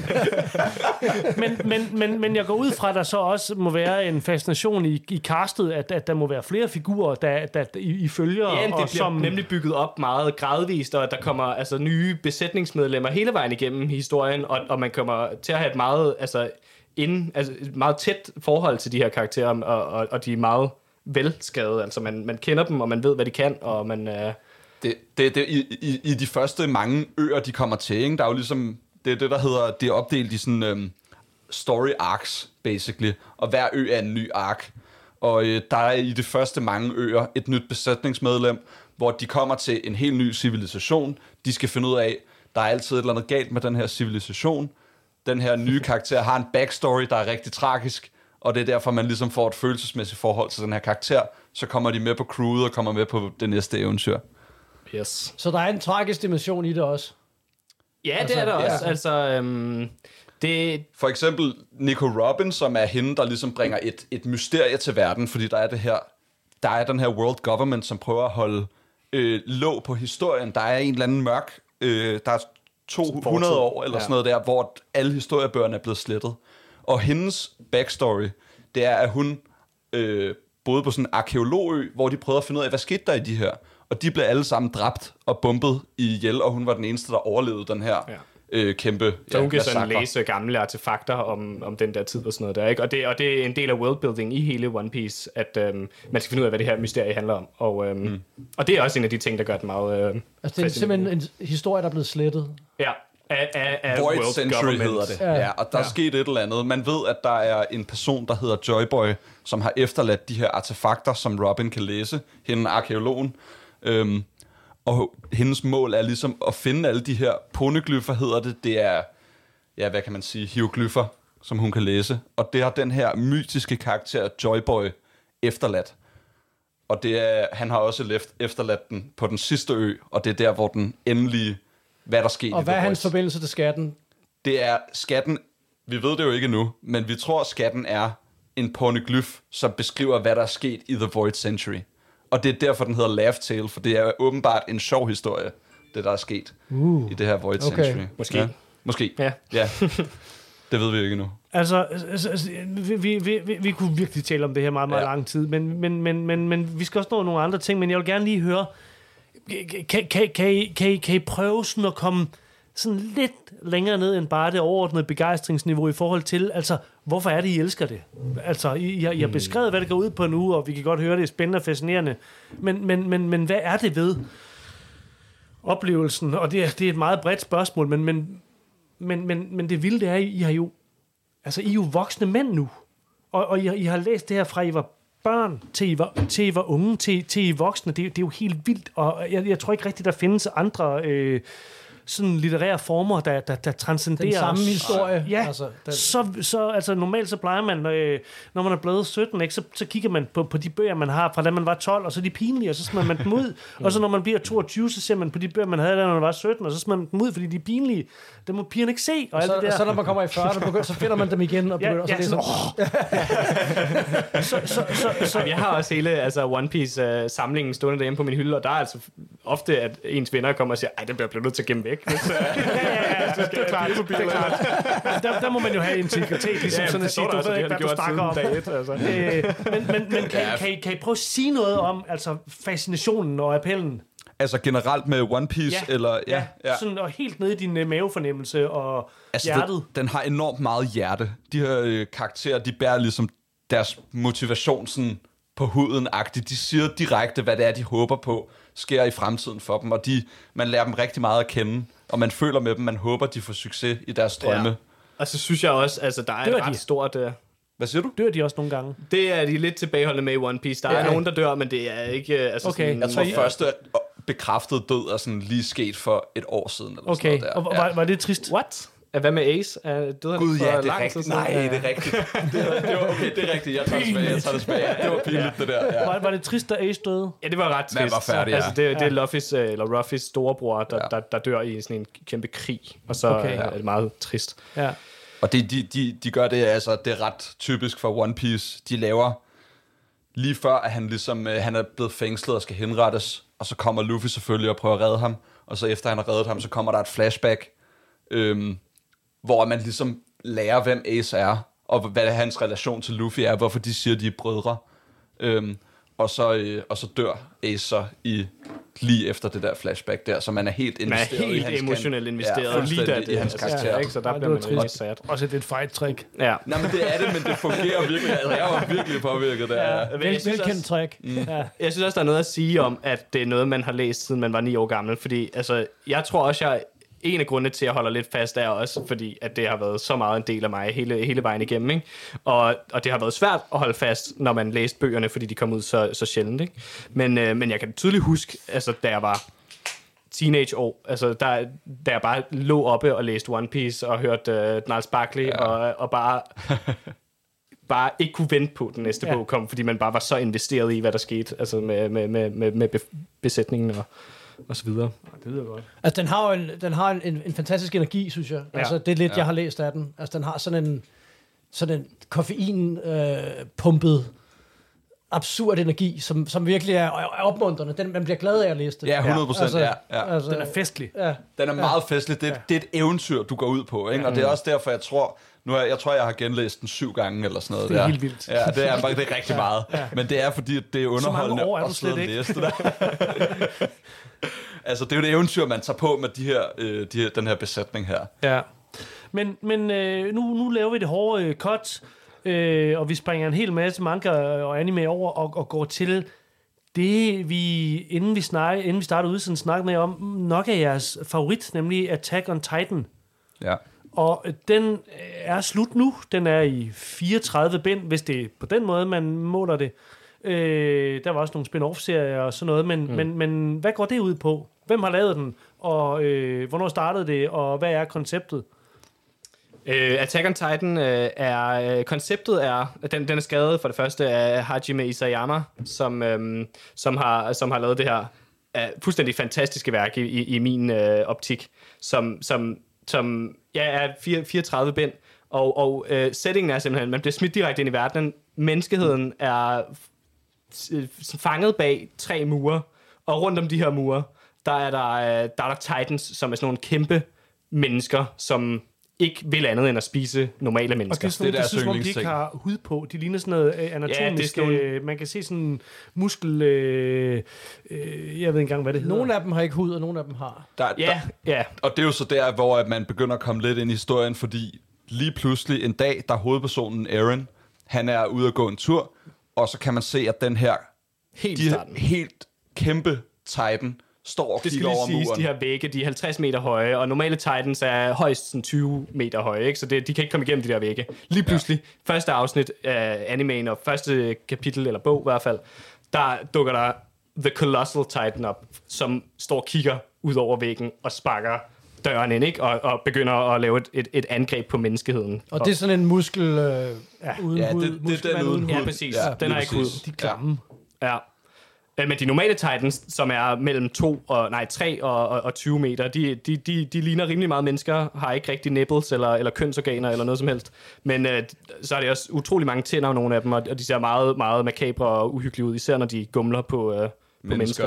[SPEAKER 1] Men, men, men, men jeg går ud fra, at der så også må være en fascination i, i castet, at, at der må være flere figurer, der, der I, I følger.
[SPEAKER 3] ja, det
[SPEAKER 1] og
[SPEAKER 3] bliver
[SPEAKER 1] som,
[SPEAKER 3] nemlig bygget op meget gradvist, og der kommer altså nye besætningsmedlemmer hele vejen igennem historien, og, og man kommer til at have et meget, altså, ind, altså, et meget tæt forhold til de her karakterer, og, og, og de er meget velskrevet. Altså, man, man kender dem, og man ved, hvad de kan, og man... Øh,
[SPEAKER 2] det, det, det, i, i, I de første mange øer, de kommer til, ikke? Der er jo ligesom, det er det, der hedder, det er opdelt i sådan um, story arcs, basically, og hver ø er en ny ark. Og øh, der er i de første mange øer et nyt besætningsmedlem, hvor de kommer til en helt ny civilisation. De skal finde ud af, der er altid et eller andet galt med den her civilisation. Den her nye karakter har en backstory, der er rigtig tragisk, og det er derfor, man ligesom får et følelsesmæssigt forhold til den her karakter. Så kommer de med på crewet og kommer med på det næste eventyr.
[SPEAKER 3] yes.
[SPEAKER 4] Så der er en tragisk dimension i det også.
[SPEAKER 3] Ja,
[SPEAKER 4] Altså,
[SPEAKER 3] det er der
[SPEAKER 4] ja.
[SPEAKER 3] også. Altså, øhm, det,
[SPEAKER 2] For eksempel Nico Robin, som er hende, der ligesom bringer et, et mysterie til verden, fordi der er det her, der er den her world government, som prøver at holde øh, låg på historien. Der er en eller anden mørk, øh, der er to hundrede år eller
[SPEAKER 3] Ja.
[SPEAKER 2] sådan noget der, hvor alle historiebøgerne er blevet slettet. Og hendes backstory, det er, at hun øh, boede på sådan en arkeologø, hvor de prøvede at finde ud af, hvad skete der i de her. Og de blev alle sammen dræbt og bombet ihjel, og hun var den eneste, der overlevede den her
[SPEAKER 3] Ja.
[SPEAKER 2] øh, kæmpe
[SPEAKER 3] så hun kan sådan
[SPEAKER 2] massakre.
[SPEAKER 3] læse gamle artefakter om, om den der tid og sådan noget der, ikke? Og det, og det er en del af worldbuilding i hele One Piece, at øhm, man skal finde ud af, hvad det her mysterie handler om. Og, øhm, mm. og det er også en af de ting, der gør den meget øh,
[SPEAKER 4] Altså, det er simpelthen en historie, der er blevet slettet.
[SPEAKER 3] Ja, af, af, af
[SPEAKER 2] Void
[SPEAKER 3] world
[SPEAKER 2] Century
[SPEAKER 3] government.
[SPEAKER 2] hedder det.
[SPEAKER 4] Ja.
[SPEAKER 2] Ja. Ja, og der er
[SPEAKER 3] Ja.
[SPEAKER 2] sket et eller andet. Man ved, at der er en person, der hedder Joyboy, som har efterladt de her artefakter, som Robin kan læse. Hende arkeologen. Øhm, og hendes mål er ligesom at finde alle de her poneglyffer, hedder det. Det er, ja, hvad kan man sige, hieroglyffer, som hun kan læse. Og det har den her mytiske karakter, Joyboy, efterladt. Og det er, han har også left, efterladt den på den sidste ø, og det er der, hvor den endelige, hvad der skete
[SPEAKER 4] Og
[SPEAKER 2] i
[SPEAKER 4] hvad
[SPEAKER 2] The
[SPEAKER 4] er hans
[SPEAKER 2] Void.
[SPEAKER 4] forbindelse til skatten?
[SPEAKER 2] Det er skatten, vi ved det jo ikke nu, men vi tror, at skatten er en pornoglyf, som beskriver, hvad der er sket i The Void Century. Og det er derfor, den hedder Laugh Tale, for det er åbenbart en sjov historie, det der er sket
[SPEAKER 4] Uh.
[SPEAKER 2] i det her Void
[SPEAKER 4] Okay.
[SPEAKER 2] Century.
[SPEAKER 3] Måske.
[SPEAKER 2] Ja. Måske.
[SPEAKER 3] Ja.
[SPEAKER 2] ja. Det ved vi ikke endnu.
[SPEAKER 1] Altså, altså, altså vi, vi, vi, vi kunne virkelig tale om det her meget, meget ja. lang tid, men, men, men, men, men vi skal også nå nogle andre ting, men jeg vil gerne lige høre, kan, kan, kan, I, kan, I, kan I prøve sådan at komme sådan lidt længere ned end bare det overordnede begejstringsniveau i forhold til, altså, hvorfor er det, I elsker det? Altså, I, I, har, I har beskrevet, hvad det går ud på nu, og vi kan godt høre, det er spændende og fascinerende, men, men, men, men hvad er det ved oplevelsen? Og det er, det er et meget bredt spørgsmål, men, men, men, men, men det vilde det er, I har jo, altså, I er jo voksne mænd nu, og, og I, I har læst det her fra, I var børn, til I var, til I var unge, til, til I voksne. Det, det er jo helt vildt, og jeg, jeg tror ikke rigtigt, der findes andre øh, sådan litterære former, der, der, der transcenderer...
[SPEAKER 4] Den samme historie.
[SPEAKER 1] Ja,
[SPEAKER 4] altså, den...
[SPEAKER 1] så, så altså, normalt så plejer man, øh, når man er blevet sytten, ikke, så, så kigger man på, på de bøger, man har, fra da man var tolv, og så er de pinlige, og så smider man dem ud. Og så når man bliver toogtyve, så ser man på de bøger, man havde, da man var sytten, og så smider man dem ud, fordi de er pinlige. Dem må pigerne ikke se. Og,
[SPEAKER 4] og,
[SPEAKER 1] alt
[SPEAKER 4] så,
[SPEAKER 1] det der.
[SPEAKER 4] og så når man kommer i fyrre, begynder, så finder man dem igen, og begynder,
[SPEAKER 1] ja, ja,
[SPEAKER 4] så det er sådan...
[SPEAKER 1] så, så, så, så,
[SPEAKER 3] jeg har også hele altså One Piece uh, samlingen stående derhjemme på min hylde, og der er altså ofte, at ens venner kommer og siger, ej, den bliver jeg nødt til at gemme væk. Så, ja, ja, ja, det er klart. Det er klart.
[SPEAKER 1] Der, der må man jo have integritet, ligesom ja, sådan at sige, du ved ikke, hvad du snakker om. Et, altså. øh, men men, men kan, kan, I, kan I prøve at sige noget om altså, fascinationen og appellen?
[SPEAKER 2] Altså generelt med One Piece?
[SPEAKER 1] Ja,
[SPEAKER 2] eller, ja,
[SPEAKER 1] ja. Sådan, og helt nede i din uh, mavefornemmelse og altså, hjertet.
[SPEAKER 2] Den, den har enormt meget hjerte. De her øh, karakterer, de bærer ligesom deres motivation sådan på huden-agtigt. De siger direkte, hvad det er, de håber på, sker i fremtiden for dem, og de, man lærer dem rigtig meget at kende, og man føler med dem, man håber, de får succes i deres drømme. Ja.
[SPEAKER 3] Og så synes jeg også, altså der er
[SPEAKER 1] dør
[SPEAKER 3] et ret
[SPEAKER 1] de?
[SPEAKER 3] stort... Uh...
[SPEAKER 2] Hvad siger du?
[SPEAKER 1] Dør de også nogle gange?
[SPEAKER 3] Det er de lidt tilbageholdende med i One Piece. Der
[SPEAKER 1] ja,
[SPEAKER 3] er nogen, der dør, men det er ikke... Altså
[SPEAKER 1] okay.
[SPEAKER 3] sådan,
[SPEAKER 2] jeg tror,
[SPEAKER 3] ja.
[SPEAKER 2] første bekræftede død er sådan lige sket for et år siden. Eller
[SPEAKER 1] okay,
[SPEAKER 2] sådan noget der.
[SPEAKER 1] og var, var det trist?
[SPEAKER 3] What? Hvad med Ace? Er døde
[SPEAKER 2] Gud, ja, det er
[SPEAKER 3] lang
[SPEAKER 2] rigtigt.
[SPEAKER 3] tid?
[SPEAKER 2] Nej, det er rigtigt. Det var, det var, okay, det er rigtigt. Jeg tager det tilbage. Jeg tager det tilbage. Det var pinligt, det der. Ja.
[SPEAKER 1] Var, var det trist, da Ace døde?
[SPEAKER 3] Ja, det var ret trist.
[SPEAKER 2] Man var færdig, ja.
[SPEAKER 3] Altså, det, det er Luffys, eller Ruffys storebror, der,
[SPEAKER 2] ja.
[SPEAKER 3] der, der dør i sådan en kæmpe krig. Og så okay, ja. er det meget trist.
[SPEAKER 1] Ja.
[SPEAKER 2] Og det, de, de, de gør det, altså, det er ret typisk for One Piece. De laver lige før, at han ligesom, han er blevet fængslet og skal henrettes, og så kommer Luffy selvfølgelig og prøver at redde ham, og så efter han har reddet ham, så kommer der et flashback, øhm, hvor man ligesom lærer, hvem Ace er, og hvad hans relation til Luffy er, hvorfor de siger, de er brødre. Øhm, og, så, øh, og så dør Ace så i, lige efter det der flashback der, så man er helt investeret
[SPEAKER 3] man er helt
[SPEAKER 2] i hans
[SPEAKER 3] emotionelt investeret
[SPEAKER 2] ja,
[SPEAKER 3] lige der,
[SPEAKER 2] i hans
[SPEAKER 3] det,
[SPEAKER 2] karakter.
[SPEAKER 3] Ja, ikke? Så der
[SPEAKER 1] ja,
[SPEAKER 3] bliver man rigtig sad.
[SPEAKER 1] Også det er et fight-trick.
[SPEAKER 3] Ja.
[SPEAKER 2] Nej, men det er det, men det fungerer virkelig. Altså, jeg var virkelig påvirket der.
[SPEAKER 1] Ja,
[SPEAKER 2] Ja.
[SPEAKER 1] vel, velkendt trick. Mm. Ja.
[SPEAKER 3] Jeg synes også, der er noget at sige om, at det er noget, man har læst, siden man var ni år gammel. Fordi altså, jeg tror også, jeg en af grundene til, at jeg holder lidt fast, er også fordi, at det har været så meget en del af mig hele, hele vejen igennem. Ikke? Og, og det har været svært at holde fast, når man læste bøgerne, fordi de kom ud så, så sjældent. Ikke? Men, øh, men jeg kan tydeligt huske, altså, da jeg var teenageår, altså, der, da jeg bare lå oppe og læste One Piece og hørte øh, Gnarls Barkley, ja. og, og bare... bare ikke kunne vente på, den næste ja. bog kom, fordi man bare var så investeret i, hvad der skete, altså med, med, med, med, med besætningen og, og så videre.
[SPEAKER 1] Det lyder godt.
[SPEAKER 4] Altså, den har jo en, den har en, en fantastisk energi, synes jeg. Ja. Altså, det er lidt, ja. jeg har læst af den. Altså, den har sådan en, sådan en koffein-pumpet, øh, absurd energi, som, som virkelig er, er opmuntrende. Den, man bliver glad af at læse det.
[SPEAKER 2] Ja, hundrede procent.
[SPEAKER 4] Altså,
[SPEAKER 2] ja, ja.
[SPEAKER 1] Altså, den er festlig.
[SPEAKER 4] Ja.
[SPEAKER 2] Den er meget festlig. Det, ja. det er et eventyr, du går ud på, ikke? Ja. Og det er også derfor, jeg tror... Nu er, jeg tror, jeg har genlæst den syv gange eller sådan noget.
[SPEAKER 1] Det er
[SPEAKER 2] der.
[SPEAKER 1] helt vildt.
[SPEAKER 2] Ja, det er, det er rigtig meget. Ja. Men det er, fordi det er underholdende.
[SPEAKER 1] Så mange år er du slet ikke.
[SPEAKER 2] Læse det der. Altså, det er jo et eventyr, man tager på med de her, øh, de her, den her besætning her.
[SPEAKER 1] Ja. Men, men øh, nu, nu laver vi det hårde øh, cut, øh, og vi springer en hel masse manga og anime over og, og går til det, vi, inden vi, snakke, inden vi starter ud, sådan snakke med om, nok er jeres favorit, nemlig Attack on Titan.
[SPEAKER 2] Ja.
[SPEAKER 1] Og den er slut nu. Den er i fireogtredive bind, hvis det er på den måde, man måler det. Øh, der var også nogle spin-off-serier og sådan noget, men, mm. men, men hvad går det ud på? Hvem har lavet den? Og øh, hvornår startede det? Og hvad er konceptet?
[SPEAKER 3] Uh, Attack on Titan uh, er... Uh, konceptet er... Den, den er skrevet for det første af Hajime Isayama, som, um, som, har, som har lavet det her uh, fuldstændig fantastiske værk i, i, i min uh, optik, som... som som ja, er fireogtredive bind, og, og øh, settingen er simpelthen, man bliver smidt direkte ind i verdenen. Menneskeheden er f- fanget bag tre mure, og rundt om de her mure, der er der, øh, der er der Titans, som er sådan nogle kæmpe mennesker, som ikke vil andet end at spise normale mennesker.
[SPEAKER 1] Og det er sådan
[SPEAKER 2] det
[SPEAKER 1] noget,
[SPEAKER 2] er
[SPEAKER 1] det synes, man de ikke har hud på. De ligner sådan noget øh, anatomisk. Ja, nogle... Man kan se sådan muskel... Øh, øh, jeg ved ikke engang, hvad det hedder.
[SPEAKER 4] Nogle af dem har ikke hud, og nogle af dem har.
[SPEAKER 2] Der,
[SPEAKER 3] Ja,
[SPEAKER 2] der,
[SPEAKER 3] ja.
[SPEAKER 2] Og det er jo så der, hvor at man begynder at komme lidt ind i historien, fordi lige pludselig en dag, der er hovedpersonen Eren, han er ude at gå en tur, og så kan man se, at den her
[SPEAKER 3] Helt
[SPEAKER 2] de,
[SPEAKER 3] starten.
[SPEAKER 2] helt kæmpe Titan står og
[SPEAKER 3] Det skal
[SPEAKER 2] kigger
[SPEAKER 3] lige
[SPEAKER 2] over
[SPEAKER 3] siges,
[SPEAKER 2] muren.
[SPEAKER 3] de her vægge, de er halvtreds meter høje, og normale Titans er højst sådan tyve meter høje, ikke? Så det, de kan ikke komme igennem de der vægge. Lige pludselig, ja. første afsnit af animen, og første kapitel, eller bog i hvert fald, der dukker der The Colossal Titan op, som står og kigger ud over væggen og sparker døren ind, ikke? Og, og begynder at lave et, et, et angreb på menneskeheden.
[SPEAKER 4] Og det er sådan en muskel øh, ja. uden
[SPEAKER 2] Ja,
[SPEAKER 4] hud.
[SPEAKER 2] det, det, det
[SPEAKER 4] muskelmand
[SPEAKER 2] er den uden hud.
[SPEAKER 3] Ja, præcis.
[SPEAKER 2] Ja,
[SPEAKER 3] Den har ikke hud.
[SPEAKER 1] De klamme.
[SPEAKER 3] Ja. Øh, Men de normale Titans, som er mellem to og, nej, tre og, og, og tyve meter, de, de, de, de ligner rimelig meget mennesker, har ikke rigtig nipples eller, eller kønsorganer eller noget som helst. Men øh, så er det også utrolig mange tænder af nogle af dem, og, og de ser meget, meget makabre og uhyggelige ud, især når de gumler på, øh, på mennesker. mennesker.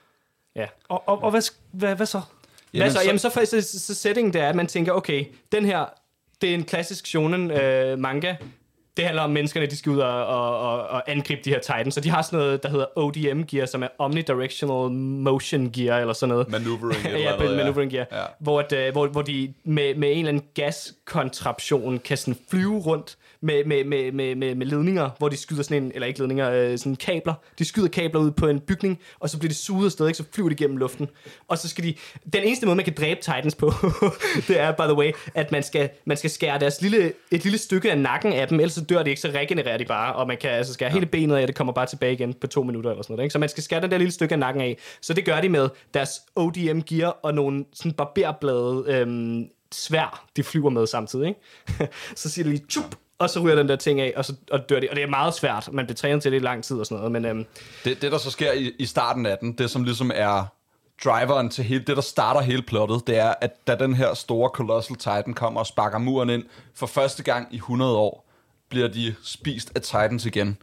[SPEAKER 3] Ja.
[SPEAKER 1] Og, og, og hvad, hvad, hvad så?
[SPEAKER 3] Jamen, hvad så? Så, jamen, så, så, så, så settingen det er, at man tænker, okay, den her, det er en klassisk shonen øh, manga. Det handler om menneskerne, de skal ud og, og, og, og angribe de her Titans. Så de har sådan noget, der hedder O D M gear, som er Omnidirectional Motion Gear, eller sådan noget.
[SPEAKER 2] Maneuvering.
[SPEAKER 3] ja, ja, maneuvering gear.
[SPEAKER 2] Ja.
[SPEAKER 3] Hvor, at, hvor, hvor de med, med en eller anden gaskontraktion kan sådan flyve rundt med, med, med, med, med, med ledninger, hvor de skyder sådan en, eller ikke ledninger, øh, sådan kabler. De skyder kabler ud på en bygning, og så bliver de suget afsted, ikke? Så flyver de gennem luften. Og så skal de... Den eneste måde, man kan dræbe Titans på, det er, by the way, at man skal, man skal skære deres lille, et lille stykke af nakken af dem, ellers så dør de ikke, så regenererer de bare, og man kan altså skære ja. hele benet af, det kommer bare tilbage igen på to minutter eller sådan noget, ikke? Så man skal skære den der lille stykke af nakken af. Så det gør de med deres O D M gear og nogle sådan barberblade øhm, svær, de flyver med samtidig, ikke? Så siger de lige tjup, og så ryger den der ting af, og så og dør de. Og det er meget svært, man bliver trænet til det i lang tid og sådan noget, men... Øhm,
[SPEAKER 2] det, det, der så sker i, i starten af den, det som ligesom er driveren til hele, det der starter hele plottet, det er, at da den her store Colossal Titan kommer og sparker muren ind, for første gang i hundrede år, bliver de spist af Titans igen.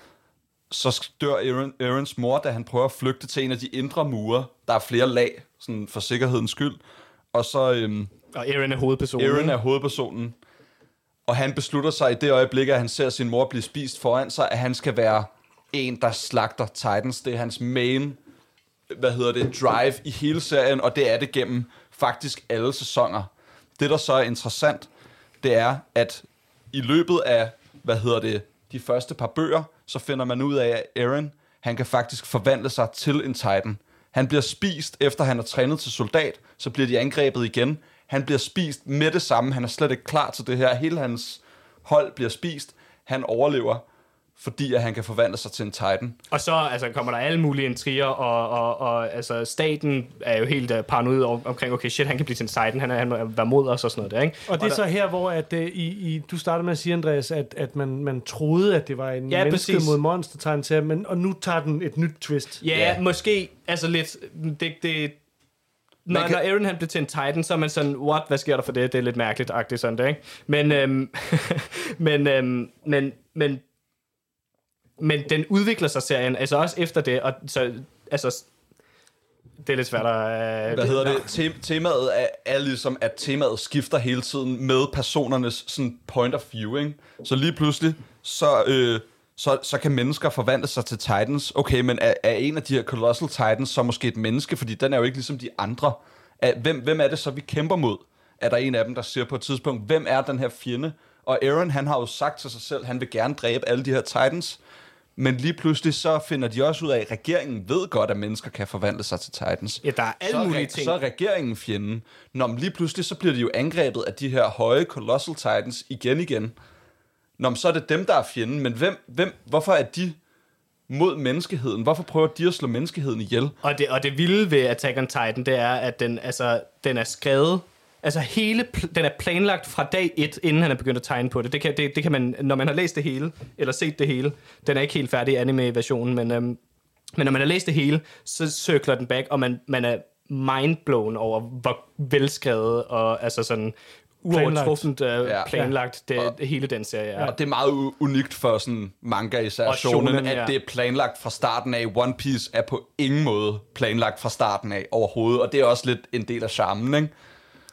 [SPEAKER 2] Så dør Eren, Erens mor, da han prøver at flygte til en af de indre mure. Der er flere lag, sådan for sikkerhedens skyld. Og så... Øhm,
[SPEAKER 3] og Eren er hovedpersonen.
[SPEAKER 2] Eren er hovedpersonen. Og han beslutter sig i det øjeblik, at han ser sin mor blive spist foran sig, at han skal være en, der slagter Titans. Det er hans main, hvad hedder det, drive i hele serien, og det er det gennem faktisk alle sæsoner. Det, der så er interessant, det er, at i løbet af, hvad hedder det, de første par bøger, så finder man ud af, at Eren, han kan faktisk forvandle sig til en Titan. Han bliver spist, efter han er trænet til soldat, så bliver de angrebet igen. Han bliver spist med det samme, han er slet ikke klar til det her. Hele hans hold bliver spist, han overlever, fordi at han kan forvandle sig til en Titan.
[SPEAKER 3] Og så altså, kommer der alle mulige intriger, og, og, og altså, staten er jo helt uh, paranoid om, omkring, okay, shit, han kan blive til en Titan, han, er, han må være mod os og sådan noget der, ikke?
[SPEAKER 1] Og det er
[SPEAKER 3] og
[SPEAKER 1] så her, hvor at, uh, i, i, du startede med at sige, Andreas, at, at man, man troede, at det var en
[SPEAKER 3] ja,
[SPEAKER 1] menneske
[SPEAKER 3] præcis.
[SPEAKER 1] mod monster-tegn, men og nu tager den et nyt twist.
[SPEAKER 3] Ja, ja. måske, altså lidt, det... det Når, kan... når Eren han bliver til en Titan, så er man sådan, what, hvad sker der for det? Det er lidt mærkeligt-agtigt sådan det, ikke? Men, øhm, men, øhm, men, men, men den udvikler sig, serien, altså også efter det, og så, altså, det er lidt svært at... Øh,
[SPEAKER 2] hvad hedder det? Te- temaet er, er ligesom, at temaet skifter hele tiden med personernes sådan, point of view, ikke? Så lige pludselig, så... Øh, Så, så kan mennesker forvandle sig til Titans. Okay, men er, er en af de her Colossal Titans så måske et menneske? Fordi den er jo ikke ligesom de andre. Er, hvem, hvem er det så, vi kæmper mod? Er der en af dem, der siger på et tidspunkt, hvem er den her fjende? Og Eren, han har jo sagt til sig selv, han vil gerne dræbe alle de her Titans. Men lige pludselig så finder de også ud af, at regeringen ved godt, at mennesker kan forvandle sig til Titans.
[SPEAKER 3] Ja, der er alle
[SPEAKER 2] så,
[SPEAKER 3] mulige ting.
[SPEAKER 2] Så er regeringen fjenden. Nå, men lige pludselig så bliver de jo angrebet af de her høje Colossal Titans igen igen. Nå, men så er det dem, der er fjenden, men hvem, hvem, hvorfor er de mod menneskeheden? Hvorfor prøver de at slå menneskeheden ihjel?
[SPEAKER 3] Og det, og det vilde ved Attack on Titan, det er, at den, altså, den er skrevet, altså hele, den er planlagt fra dag et, inden han er begyndt at tegne på det. Det kan, det, det kan man, når man har læst det hele, eller set det hele, den er ikke helt færdig i anime-versionen, men, øhm, men når man har læst det hele, så cirkler den back, og man, man er mindblown over, hvor velskrevet, og altså sådan... uovertruffent uh,
[SPEAKER 2] ja.
[SPEAKER 3] planlagt det,
[SPEAKER 2] og,
[SPEAKER 3] hele den serie er.
[SPEAKER 2] Og det er meget u- unikt for sådan manga især
[SPEAKER 3] Og
[SPEAKER 2] shonen,
[SPEAKER 3] shonen,
[SPEAKER 2] at
[SPEAKER 3] ja.
[SPEAKER 2] det er planlagt fra starten af. One Piece er på ingen måde planlagt fra starten af overhovedet, og det er også lidt en del af charmen, ikke?
[SPEAKER 3] Ja.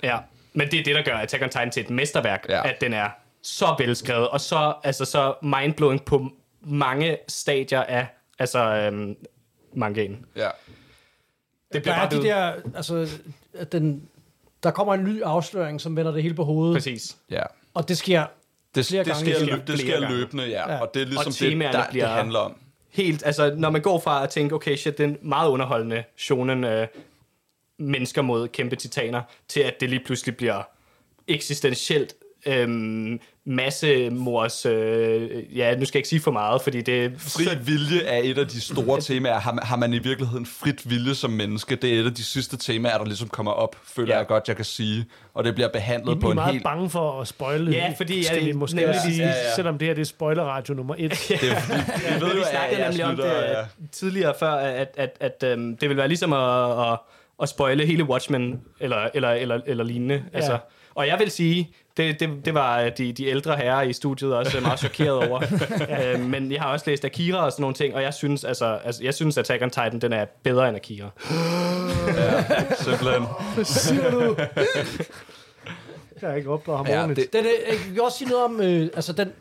[SPEAKER 3] men det er det, der gør Attack on Titan til et mesterværk,
[SPEAKER 2] ja.
[SPEAKER 3] at den er så velskrevet, og så, altså, så mindblowing på mange stadier af altså, øhm, mangaen.
[SPEAKER 2] Ja.
[SPEAKER 4] Det bliver der bare er de der, altså, den, der kommer en ny afsløring, som vender det hele på hovedet.
[SPEAKER 3] Præcis.
[SPEAKER 2] Ja.
[SPEAKER 4] Og det sker
[SPEAKER 2] det,
[SPEAKER 4] flere
[SPEAKER 2] det
[SPEAKER 4] gange.
[SPEAKER 2] Sker, det sker løbende, ja. ja. Og det er ligesom det, der, det handler om.
[SPEAKER 3] Helt, altså, når man går fra at tænke, okay, shit, det er en meget underholdende shonen øh, mennesker mod kæmpe titaner, til at det lige pludselig bliver eksistentielt øhm, massemors, øh, ja, nu skal jeg ikke sige for meget, fordi det...
[SPEAKER 2] Fri vilje er et af de store temaer. Har man, har man i virkeligheden frit vilje som menneske? Det er et af de sidste temaer, der ligesom kommer op, føler ja. jeg godt, jeg kan sige. Og det bliver behandlet
[SPEAKER 1] I,
[SPEAKER 2] på
[SPEAKER 1] I
[SPEAKER 2] en helt...
[SPEAKER 1] I er meget bange for at spoile.
[SPEAKER 3] Ja, fordi...
[SPEAKER 1] Skal
[SPEAKER 3] ja,
[SPEAKER 1] vi måske
[SPEAKER 3] nemlig,
[SPEAKER 1] sige,
[SPEAKER 3] ja, ja.
[SPEAKER 1] selvom det her det er spoiler-radio nummer et.
[SPEAKER 2] det er,
[SPEAKER 3] vi ved, vi snakkede nemlig om det ja. tidligere før, at, at, at, at um, det vil være ligesom at, at, at spoile hele Watchmen, eller, eller, eller, eller lignende. Ja. Altså, og jeg vil sige... Det, det, det var de, de ældre herrer i studiet også meget chokeret over. ja. øh, men jeg har også læst Akira og sådan nogle ting, og jeg synes, altså, altså, jeg synes at Attack on Titan, den er bedre end Akira.
[SPEAKER 2] ja, simpelthen.
[SPEAKER 1] Hvad siger du? Jeg er ikke op på ham
[SPEAKER 2] ja,
[SPEAKER 1] ordentligt.
[SPEAKER 4] Det, det, jeg vil også sige noget om, øh, altså den,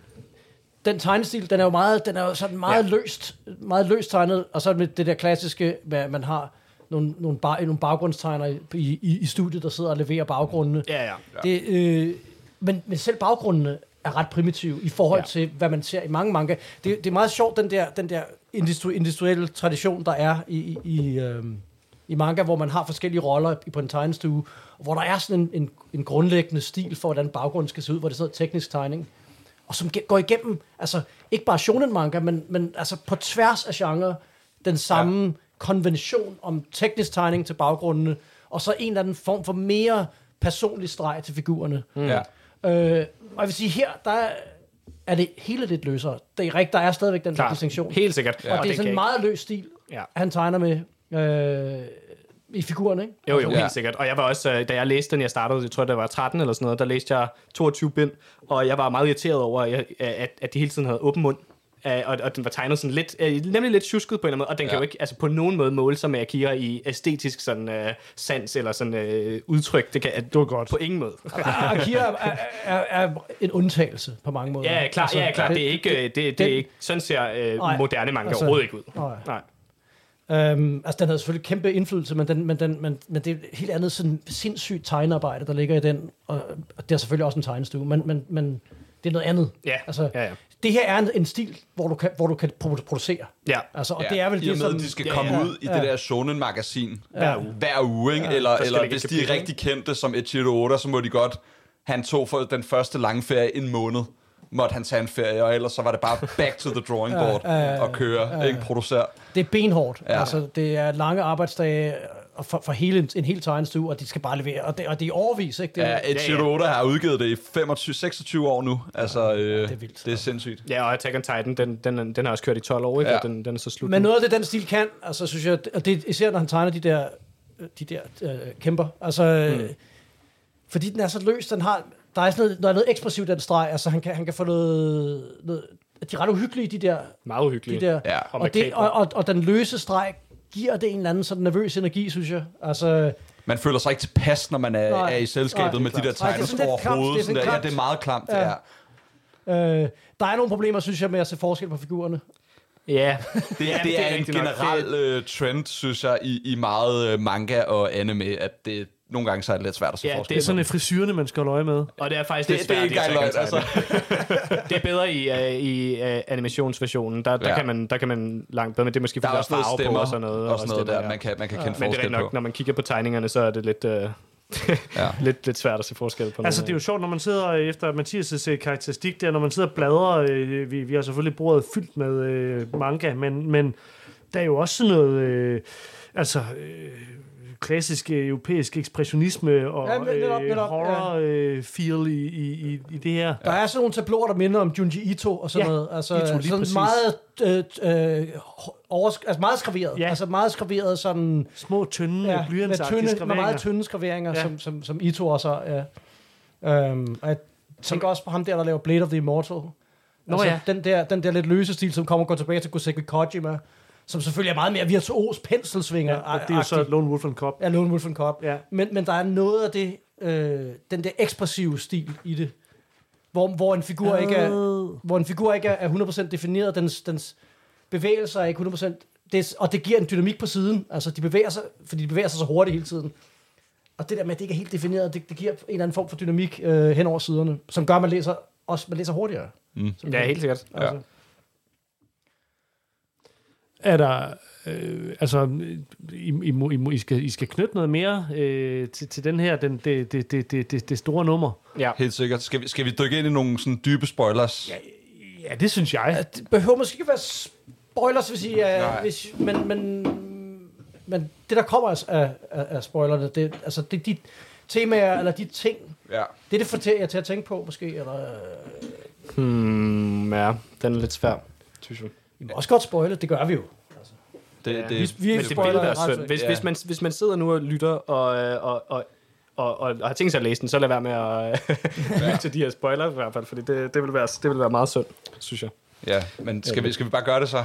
[SPEAKER 4] den tegnestil, den er jo meget, den er jo sådan meget ja. løst, meget løst tegnet, og så med det der klassiske, hvad man har, nogle, nogle, bar, nogle baggrundstegner i, i, i studiet, der sidder og leverer baggrundene.
[SPEAKER 3] Ja, ja.
[SPEAKER 4] Det, øh, men, men selv baggrundene er ret primitive i forhold ja. til, hvad man ser i mange manga. Det, det er meget sjovt, den der, den der industri, industrielle tradition, der er i, i, i, øh, i manga, hvor man har forskellige roller på en tegnestue, og hvor der er sådan en, en, en grundlæggende stil for, hvordan baggrunden skal se ud, hvor det sidder teknisk tegning, og som går igennem, altså ikke bare shonen manga, men, men altså på tværs af genre, den samme ja. konvention om teknisk tegning til baggrundene, og så en eller anden form for mere personlig streg til figurerne.
[SPEAKER 2] Mm. Ja.
[SPEAKER 4] Øh, og jeg vil sige, her, der er, er det hele lidt løsere. Det er rigtigt, der er stadigvæk den der distinktion.
[SPEAKER 3] Helt sikkert.
[SPEAKER 4] Ja. Og, og det er sådan en meget løs stil, ja. han tegner med øh, i figuren, ikke?
[SPEAKER 3] Jo, jo, ja. helt sikkert. Og jeg var også, da jeg læste den, jeg startede, jeg tror, det var tretten eller sådan noget, der læste jeg toogtyve bind, og jeg var meget irriteret over, at, at de hele tiden havde åben mund. Uh, og, og den var tegnet sådan lidt, uh, nemlig lidt tjusket på en eller anden måde, og den ja. kan jo ikke altså, på nogen måde måle sig med Akira i æstetisk sådan, uh, sans eller sådan uh, udtryk. Det kan det var godt. På ingen måde.
[SPEAKER 4] Akira er, er, er en undtagelse på mange måder.
[SPEAKER 3] Ja, klar. Altså, ja, klar. Det, det er ikke, det, det, det er ikke sådan ser uh, nej, moderne manga altså, overhovedet ikke ud. Nej.
[SPEAKER 4] nej. Um, altså, den havde selvfølgelig kæmpe indflydelse, men, den, men, den, men, men det er et helt andet sådan sindssygt tegnearbejde, der ligger i den, og, og det er selvfølgelig også en tegnestue, men, men, men det er noget andet.
[SPEAKER 3] Ja,
[SPEAKER 4] altså,
[SPEAKER 3] ja, ja.
[SPEAKER 4] Det her er en, en stil, hvor du kan, hvor du kan producere.
[SPEAKER 3] Ja.
[SPEAKER 4] Altså, og
[SPEAKER 2] ja.
[SPEAKER 4] det er vel
[SPEAKER 2] det,
[SPEAKER 4] som...
[SPEAKER 2] de skal komme ja, ud i ja. det der shonen-magasin
[SPEAKER 4] ja.
[SPEAKER 2] hver uge, hver uge ikke? Ja. eller, eller hvis de er rigtig kendte som Eiichiro Oda, så må de godt... Han tog for den første lange ferie en måned, måtte han tage en ferie, og ellers så var det bare back to the drawing board ja, ja, ja, og køre, ja, ja. ikke producere.
[SPEAKER 4] Det er benhårdt.
[SPEAKER 2] Ja.
[SPEAKER 4] Altså, det er lange arbejdsdage for, for hele, en hel tegnestue, og de skal bare levere. Og det, og det er overvis, ikke? Det er,
[SPEAKER 2] ja, Eiichiro Oda har udgivet det i femogtyve, seksogtyve år nu. Altså, øh, ja, det, er vildt, det er sindssygt.
[SPEAKER 3] Ja, og Attack on Titan, den, den, den har også kørt i tolv år, ikke? Ja. Og den, den er så slut.
[SPEAKER 4] Men noget af det, den stil kan, altså, synes jeg, og det især, når han tegner de der, de der øh, kæmper, altså, mm. fordi den er så løs, den har, der er sådan noget, der er noget ekspressivt den streg, altså, han kan, han kan få noget, noget, de er ret uhyggelige, de der.
[SPEAKER 3] Meget uhyggelige.
[SPEAKER 4] De der,
[SPEAKER 2] ja.
[SPEAKER 4] og, og, det, og, og, og den løse streg giver det en eller anden sådan nervøs energi, synes jeg. Altså,
[SPEAKER 2] man føler sig ikke tilpas, når man er, nej, er i selskabet nej, med de der tegnes overhovedet. Det, ja, det er meget klamt, ja.
[SPEAKER 4] ja. Øh, der er nogle problemer, synes jeg, med at se forskel på figurerne.
[SPEAKER 3] Ja,
[SPEAKER 2] det er, det er en generel uh, trend, synes jeg, i, i meget uh, manga og anime, at det nogle gange så er det lidt svært at se
[SPEAKER 1] ja,
[SPEAKER 2] forskel.
[SPEAKER 1] det er sådan en frisyrene, man skal holde øje med.
[SPEAKER 3] Og det er faktisk
[SPEAKER 2] det,
[SPEAKER 3] lidt svært.
[SPEAKER 2] Det er ikke løgn, altså.
[SPEAKER 3] Det er bedre i, uh, i uh, animationsversionen. Der, der, ja. kan man, der kan man langt bedre, men det er måske fordi, der er også farve på og sådan noget.
[SPEAKER 2] Og sådan noget der, man kan, man kan kende ja. forskel på. Men det er nok,
[SPEAKER 3] når man kigger på tegningerne, så er det lidt... Uh, ja. lidt, lidt svært at se forskel på.
[SPEAKER 1] Altså, det er jo sjovt, når man sidder efter Mathias' karakteristik der, når man sidder og bladrer, øh, vi, vi har selvfølgelig bordet fyldt med øh, manga, men, men der er jo også sådan noget, øh, altså, øh, klassisk øh, europæisk ekspressionisme og ja, netop, netop, øh, horror-feel ja. øh, i, i, i det her.
[SPEAKER 4] Der er sådan nogle tabloer, der minder om Junji Ito og sådan ja, noget. Altså,
[SPEAKER 1] Ito,
[SPEAKER 4] sådan
[SPEAKER 1] præcis.
[SPEAKER 4] meget øh, øh, oversk- altså meget skraveret. Ja. Altså meget skraveret sådan...
[SPEAKER 1] Små, tynde,
[SPEAKER 4] ja,
[SPEAKER 1] blyantagtige
[SPEAKER 4] med,
[SPEAKER 1] skraveringer.
[SPEAKER 4] med meget tynde skraveringer, ja. som, som, som Ito også har. Ja. Um, og jeg tænker også på ham der, der laver Blade of the Immortal.
[SPEAKER 1] Nå
[SPEAKER 4] altså,
[SPEAKER 1] ja.
[SPEAKER 4] Den der, den der lidt løse stil, som kommer og går tilbage til Goseki Kojima, som selvfølgelig er meget mere virtuos penselsvinger.
[SPEAKER 1] Ja, det er jo så Lone Wolf and Cub.
[SPEAKER 4] Ja, Lone Wolf and Cub.
[SPEAKER 1] Ja.
[SPEAKER 4] Men, men der er noget af det, øh, den der ekspressive stil i det, hvor, hvor en figur ikke er, hvor en figur ikke er hundrede procent defineret, dens, dens bevægelser er ikke hundrede procent, det, og det giver en dynamik på siden, altså de bevæger sig, fordi de bevæger sig så hurtigt hele tiden. Og det der med, at det ikke er helt defineret, det, det giver en eller anden form for dynamik øh, hen over siderne, som gør, at man læser, også, man læser hurtigere.
[SPEAKER 3] Mm. Ja, helt sikkert. Altså.
[SPEAKER 2] Ja.
[SPEAKER 1] Er der, øh, altså, I, I, I, I, skal, I skal knytte noget mere øh, til, til den her, den, det, det, det, det, det store nummer?
[SPEAKER 2] Ja. Helt sikkert. Skal vi, skal vi dykke ind i nogle sådan dybe spoilers?
[SPEAKER 1] Ja, ja, det synes jeg.
[SPEAKER 4] Ja, det behøver måske ikke være spoilers, hvis I, uh, hvis, men, men, men det, der kommer af, af, af spoilerne, det, altså, det de temaer, eller de ting,
[SPEAKER 2] ja.
[SPEAKER 4] det er det for jer til at tænke på, måske, eller...
[SPEAKER 3] Hmm, ja, den er lidt svær, synes jeg.
[SPEAKER 4] Vi må også godt spoile, det gør vi jo. Altså.
[SPEAKER 2] Det,
[SPEAKER 3] ja.
[SPEAKER 2] det,
[SPEAKER 4] vi, vi
[SPEAKER 3] men det vil være synd. Hvis,
[SPEAKER 2] ja.
[SPEAKER 3] hvis, man, hvis man sidder nu og lytter og, og, og, og, og, og har tænkt sig at læse den, så lad være med at lytte til de her spoiler i hvert fald, fordi det, det, vil være, det vil være meget synd, synes jeg.
[SPEAKER 2] Ja, men skal vi, skal vi bare gøre det så?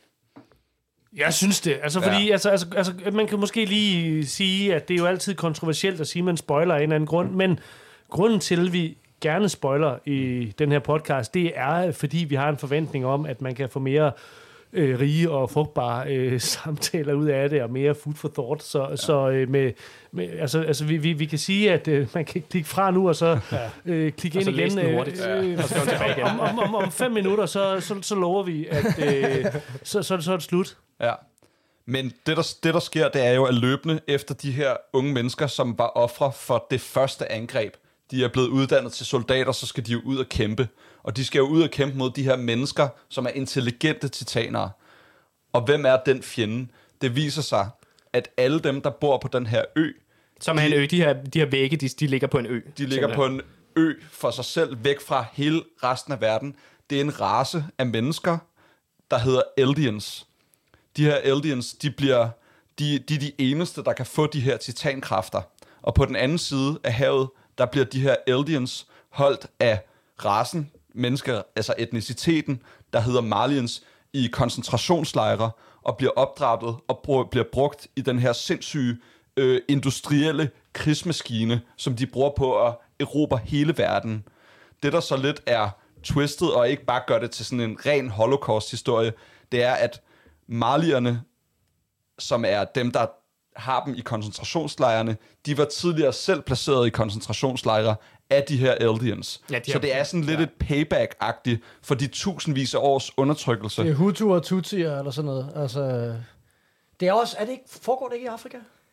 [SPEAKER 1] Jeg synes det. Altså, fordi
[SPEAKER 2] ja.
[SPEAKER 1] altså, altså, altså, man kan måske lige sige, at det er jo altid kontroversielt at sige, at man spoiler af en eller anden grund, men grunden til, at vi gerne spoiler i den her podcast, det er, fordi vi har en forventning om, at man kan få mere øh, rige og frugtbare øh, samtaler ud af det, og mere food for thought. Så, ja. så øh, med, med, altså, altså, vi, vi, vi kan sige, at øh, man kan klikke fra nu, og så ja. øh, klikke ind igen.
[SPEAKER 3] Øh, øh, og så tilbage igen.
[SPEAKER 1] Om, om, om, om fem minutter, så, så, så lover vi, at øh, så, så, så er det slut.
[SPEAKER 2] Ja. Men det der, det, der sker, det er jo at løbende efter de her unge mennesker, som var ofre for det første angreb. De er blevet uddannet til soldater, så skal de jo ud og kæmpe. Og de skal jo ud og kæmpe mod de her mennesker, som er intelligente titanere. Og hvem er den fjende? Det viser sig, at alle dem, der bor på den her ø...
[SPEAKER 3] Som er en ø. De her, de her vægge, de, de ligger på en ø.
[SPEAKER 2] De ligger på en ø for sig selv, væk fra hele resten af verden. Det er en race af mennesker, der hedder Eldians. De her Eldians, de bliver... De, de er de eneste, der kan få de her titankræfter. Og på den anden side af havet, der bliver de her Eldians holdt af racen, mennesker, altså etniciteten, der hedder Marlians, i koncentrationslejre, og bliver opdraget og br- bliver brugt i den her sindssyge øh, industrielle krigsmaskine, som de bruger på at erobre hele verden. Det, der så lidt er twistet, og ikke bare gør det til sådan en ren holocaust-historie, det er, at Marlierne, som er dem, der har dem i koncentrationslejrene, de var tidligere selv placeret i koncentrationslejre af de her Eldians. Ja, de så det er sådan lidt ja. et payback-agtigt for de tusindvis af års undertrykkelse.
[SPEAKER 4] Det er Hutu og Tutsier eller sådan noget. Altså, det er også, er det ikke, foregår det ikke i Afrika?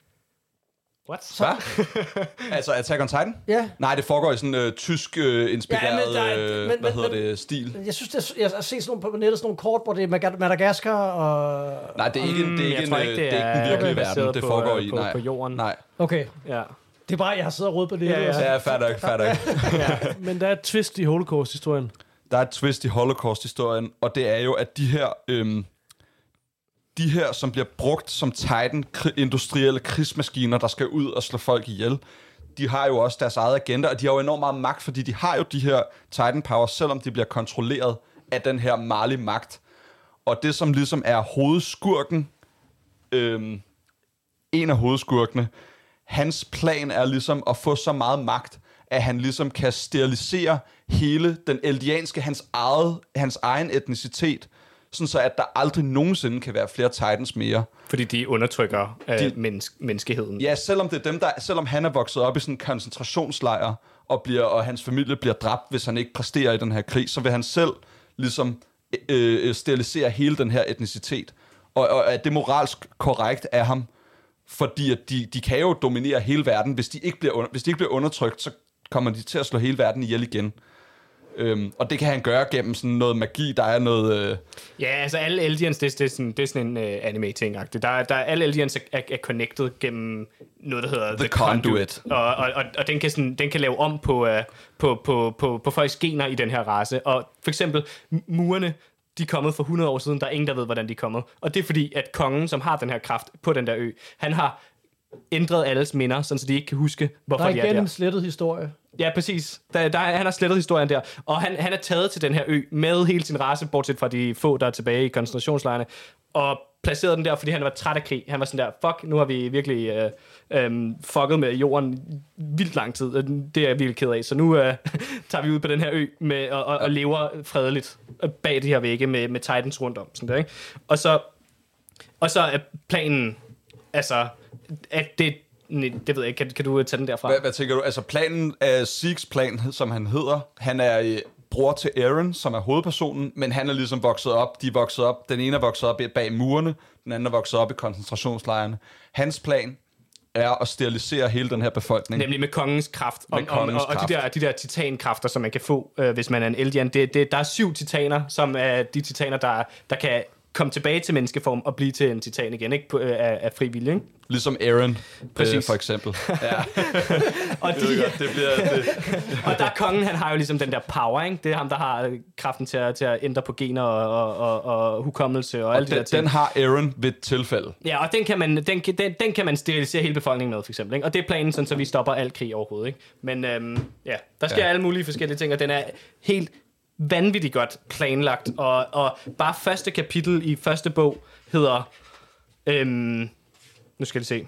[SPEAKER 3] What?
[SPEAKER 2] Hvad? Altså Attack on Titan?
[SPEAKER 4] Ja.
[SPEAKER 2] Nej, det foregår i sådan en uh, tysk uh, inspireret, ja, men der,
[SPEAKER 4] men,
[SPEAKER 2] hvad
[SPEAKER 4] men,
[SPEAKER 2] hedder
[SPEAKER 4] men,
[SPEAKER 2] det, stil.
[SPEAKER 4] Jeg synes, det er, jeg har set sådan nogle, på nettet sådan nogle kort, hvor det er Madagaskar og...
[SPEAKER 2] Nej, det er ikke, det er ikke, en,
[SPEAKER 3] ikke,
[SPEAKER 2] det det er ikke den virkelige verden, det foregår
[SPEAKER 3] på,
[SPEAKER 2] i.
[SPEAKER 3] På,
[SPEAKER 2] nej.
[SPEAKER 3] på jorden.
[SPEAKER 2] Nej.
[SPEAKER 4] Okay.
[SPEAKER 3] Ja.
[SPEAKER 4] Det er bare, jeg har siddet og rodet på det.
[SPEAKER 3] Ja, ja.
[SPEAKER 2] Ja, fair nok, fair nok.
[SPEAKER 1] Ja, men der er et twist i Holocaust-historien.
[SPEAKER 2] Der er et twist i Holocaust-historien, og det er jo, at de her... Øhm, de her, som bliver brugt som Titan-industrielle krigsmaskiner, der skal ud og slå folk ihjel, de har jo også deres eget agenda, og de har jo enormt meget magt, fordi de har jo de her Titan-powers, selvom de bliver kontrolleret af den her Marley-magt. Og det, som ligesom er hovedskurken, øhm, en af hovedskurkene, hans plan er ligesom at få så meget magt, at han ligesom kan sterilisere hele den eldianske, hans, eget, hans egen etnicitet, sådan så at der aldrig nogensinde kan være flere Titans mere.
[SPEAKER 3] Fordi de undertrykker øh, de, menneske, menneskeheden.
[SPEAKER 2] Ja, selvom det er dem, der, selvom han er vokset op i sådan en koncentrationslejr, og, bliver, og hans familie bliver dræbt, hvis han ikke præsterer i den her krig, så vil han selv ligesom øh, sterilisere hele den her etnicitet. Og, og er det moralsk korrekt af ham? Fordi at de, de kan jo dominere hele verden. Hvis de, ikke bliver, hvis de ikke bliver undertrykt, så kommer de til at slå hele verden ihjel igen. Øhm, og det kan han gøre gennem sådan noget magi, der er noget... Øh...
[SPEAKER 3] Ja, altså alle Eldians, det, det, er sådan, det er sådan en uh, anime-ting-agtigt. Der, der er alle Eldians er, er connected gennem noget, der hedder
[SPEAKER 2] The, the Conduit. conduit.
[SPEAKER 3] Og, og, og, og den, kan sådan, den kan lave om på, uh, på, på, på, på folks gener i den her race. Og for eksempel murene, de er kommet for hundrede år siden, der er ingen, der ved, hvordan de er kommet. Og det er fordi, at kongen, som har den her kraft på den der ø, han har ændret alles minder, sådan så de ikke kan huske, hvorfor de er der.
[SPEAKER 4] Der er igen en slettet historie.
[SPEAKER 3] Ja, præcis. Der, der, han har slettet historien der. Og han, han er taget til den her ø med hele sin race, bortset fra de få, der er tilbage i koncentrationslejrene. Og placerede den der, fordi han var træt af krig. Han var sådan der, fuck, nu har vi virkelig øh, øh, fucket med jorden vildt lang tid. Det er jeg virkelig ked af. Så nu øh, tager vi ud på den her ø med, og, og, og lever fredeligt bag de her vægge med, med Titans rundt om. Sådan der, ikke? Og så, og så er planen, altså, at det, det ved jeg ikke, kan, kan du tage den derfra?
[SPEAKER 2] Hvad, hvad tænker du? Altså planen er Zeke's plan, som han hedder. Han er øh, bror til Eren, som er hovedpersonen, men han er ligesom vokset op. De er vokset op. Den ene er vokset op bag murene, den anden er vokset op i koncentrationslejrene. Hans plan er at sterilisere hele den her befolkning.
[SPEAKER 3] Nemlig med kongens kraft.
[SPEAKER 2] Med
[SPEAKER 3] og,
[SPEAKER 2] kongens
[SPEAKER 3] og, og,
[SPEAKER 2] kraft.
[SPEAKER 3] og de der, de der titankræfter, som man kan få, øh, hvis man er en Eldian. Det, det, der er syv titaner, som er de titaner, der, der kan komme tilbage til menneskeform og blive til en titan igen, ikke? På, øh, af, af fri vilje, ikke?
[SPEAKER 2] Ligesom Eren,
[SPEAKER 3] Præcis.
[SPEAKER 2] øh, for eksempel. Ja.
[SPEAKER 3] Og, de,
[SPEAKER 2] det, godt, det bliver, det.
[SPEAKER 3] og der er kongen, han har jo ligesom den der power, ikke? Det er ham, der har kraften til at, til at ændre på gener og, og, og, og hukommelse og, og alle de
[SPEAKER 2] den,
[SPEAKER 3] der ting.
[SPEAKER 2] den har Eren ved et tilfælde.
[SPEAKER 3] Ja, og den kan man, den, den, den kan man sterilisere hele befolkningen med, for eksempel. Ikke? Og det er planen, sådan, så vi stopper al krig overhovedet. Ikke? Men øhm, ja, der sker ja. alle mulige forskellige ting, og den er helt vanvittigt godt planlagt. Og, og bare første kapitel i første bog hedder... Øhm, nu skal vi se.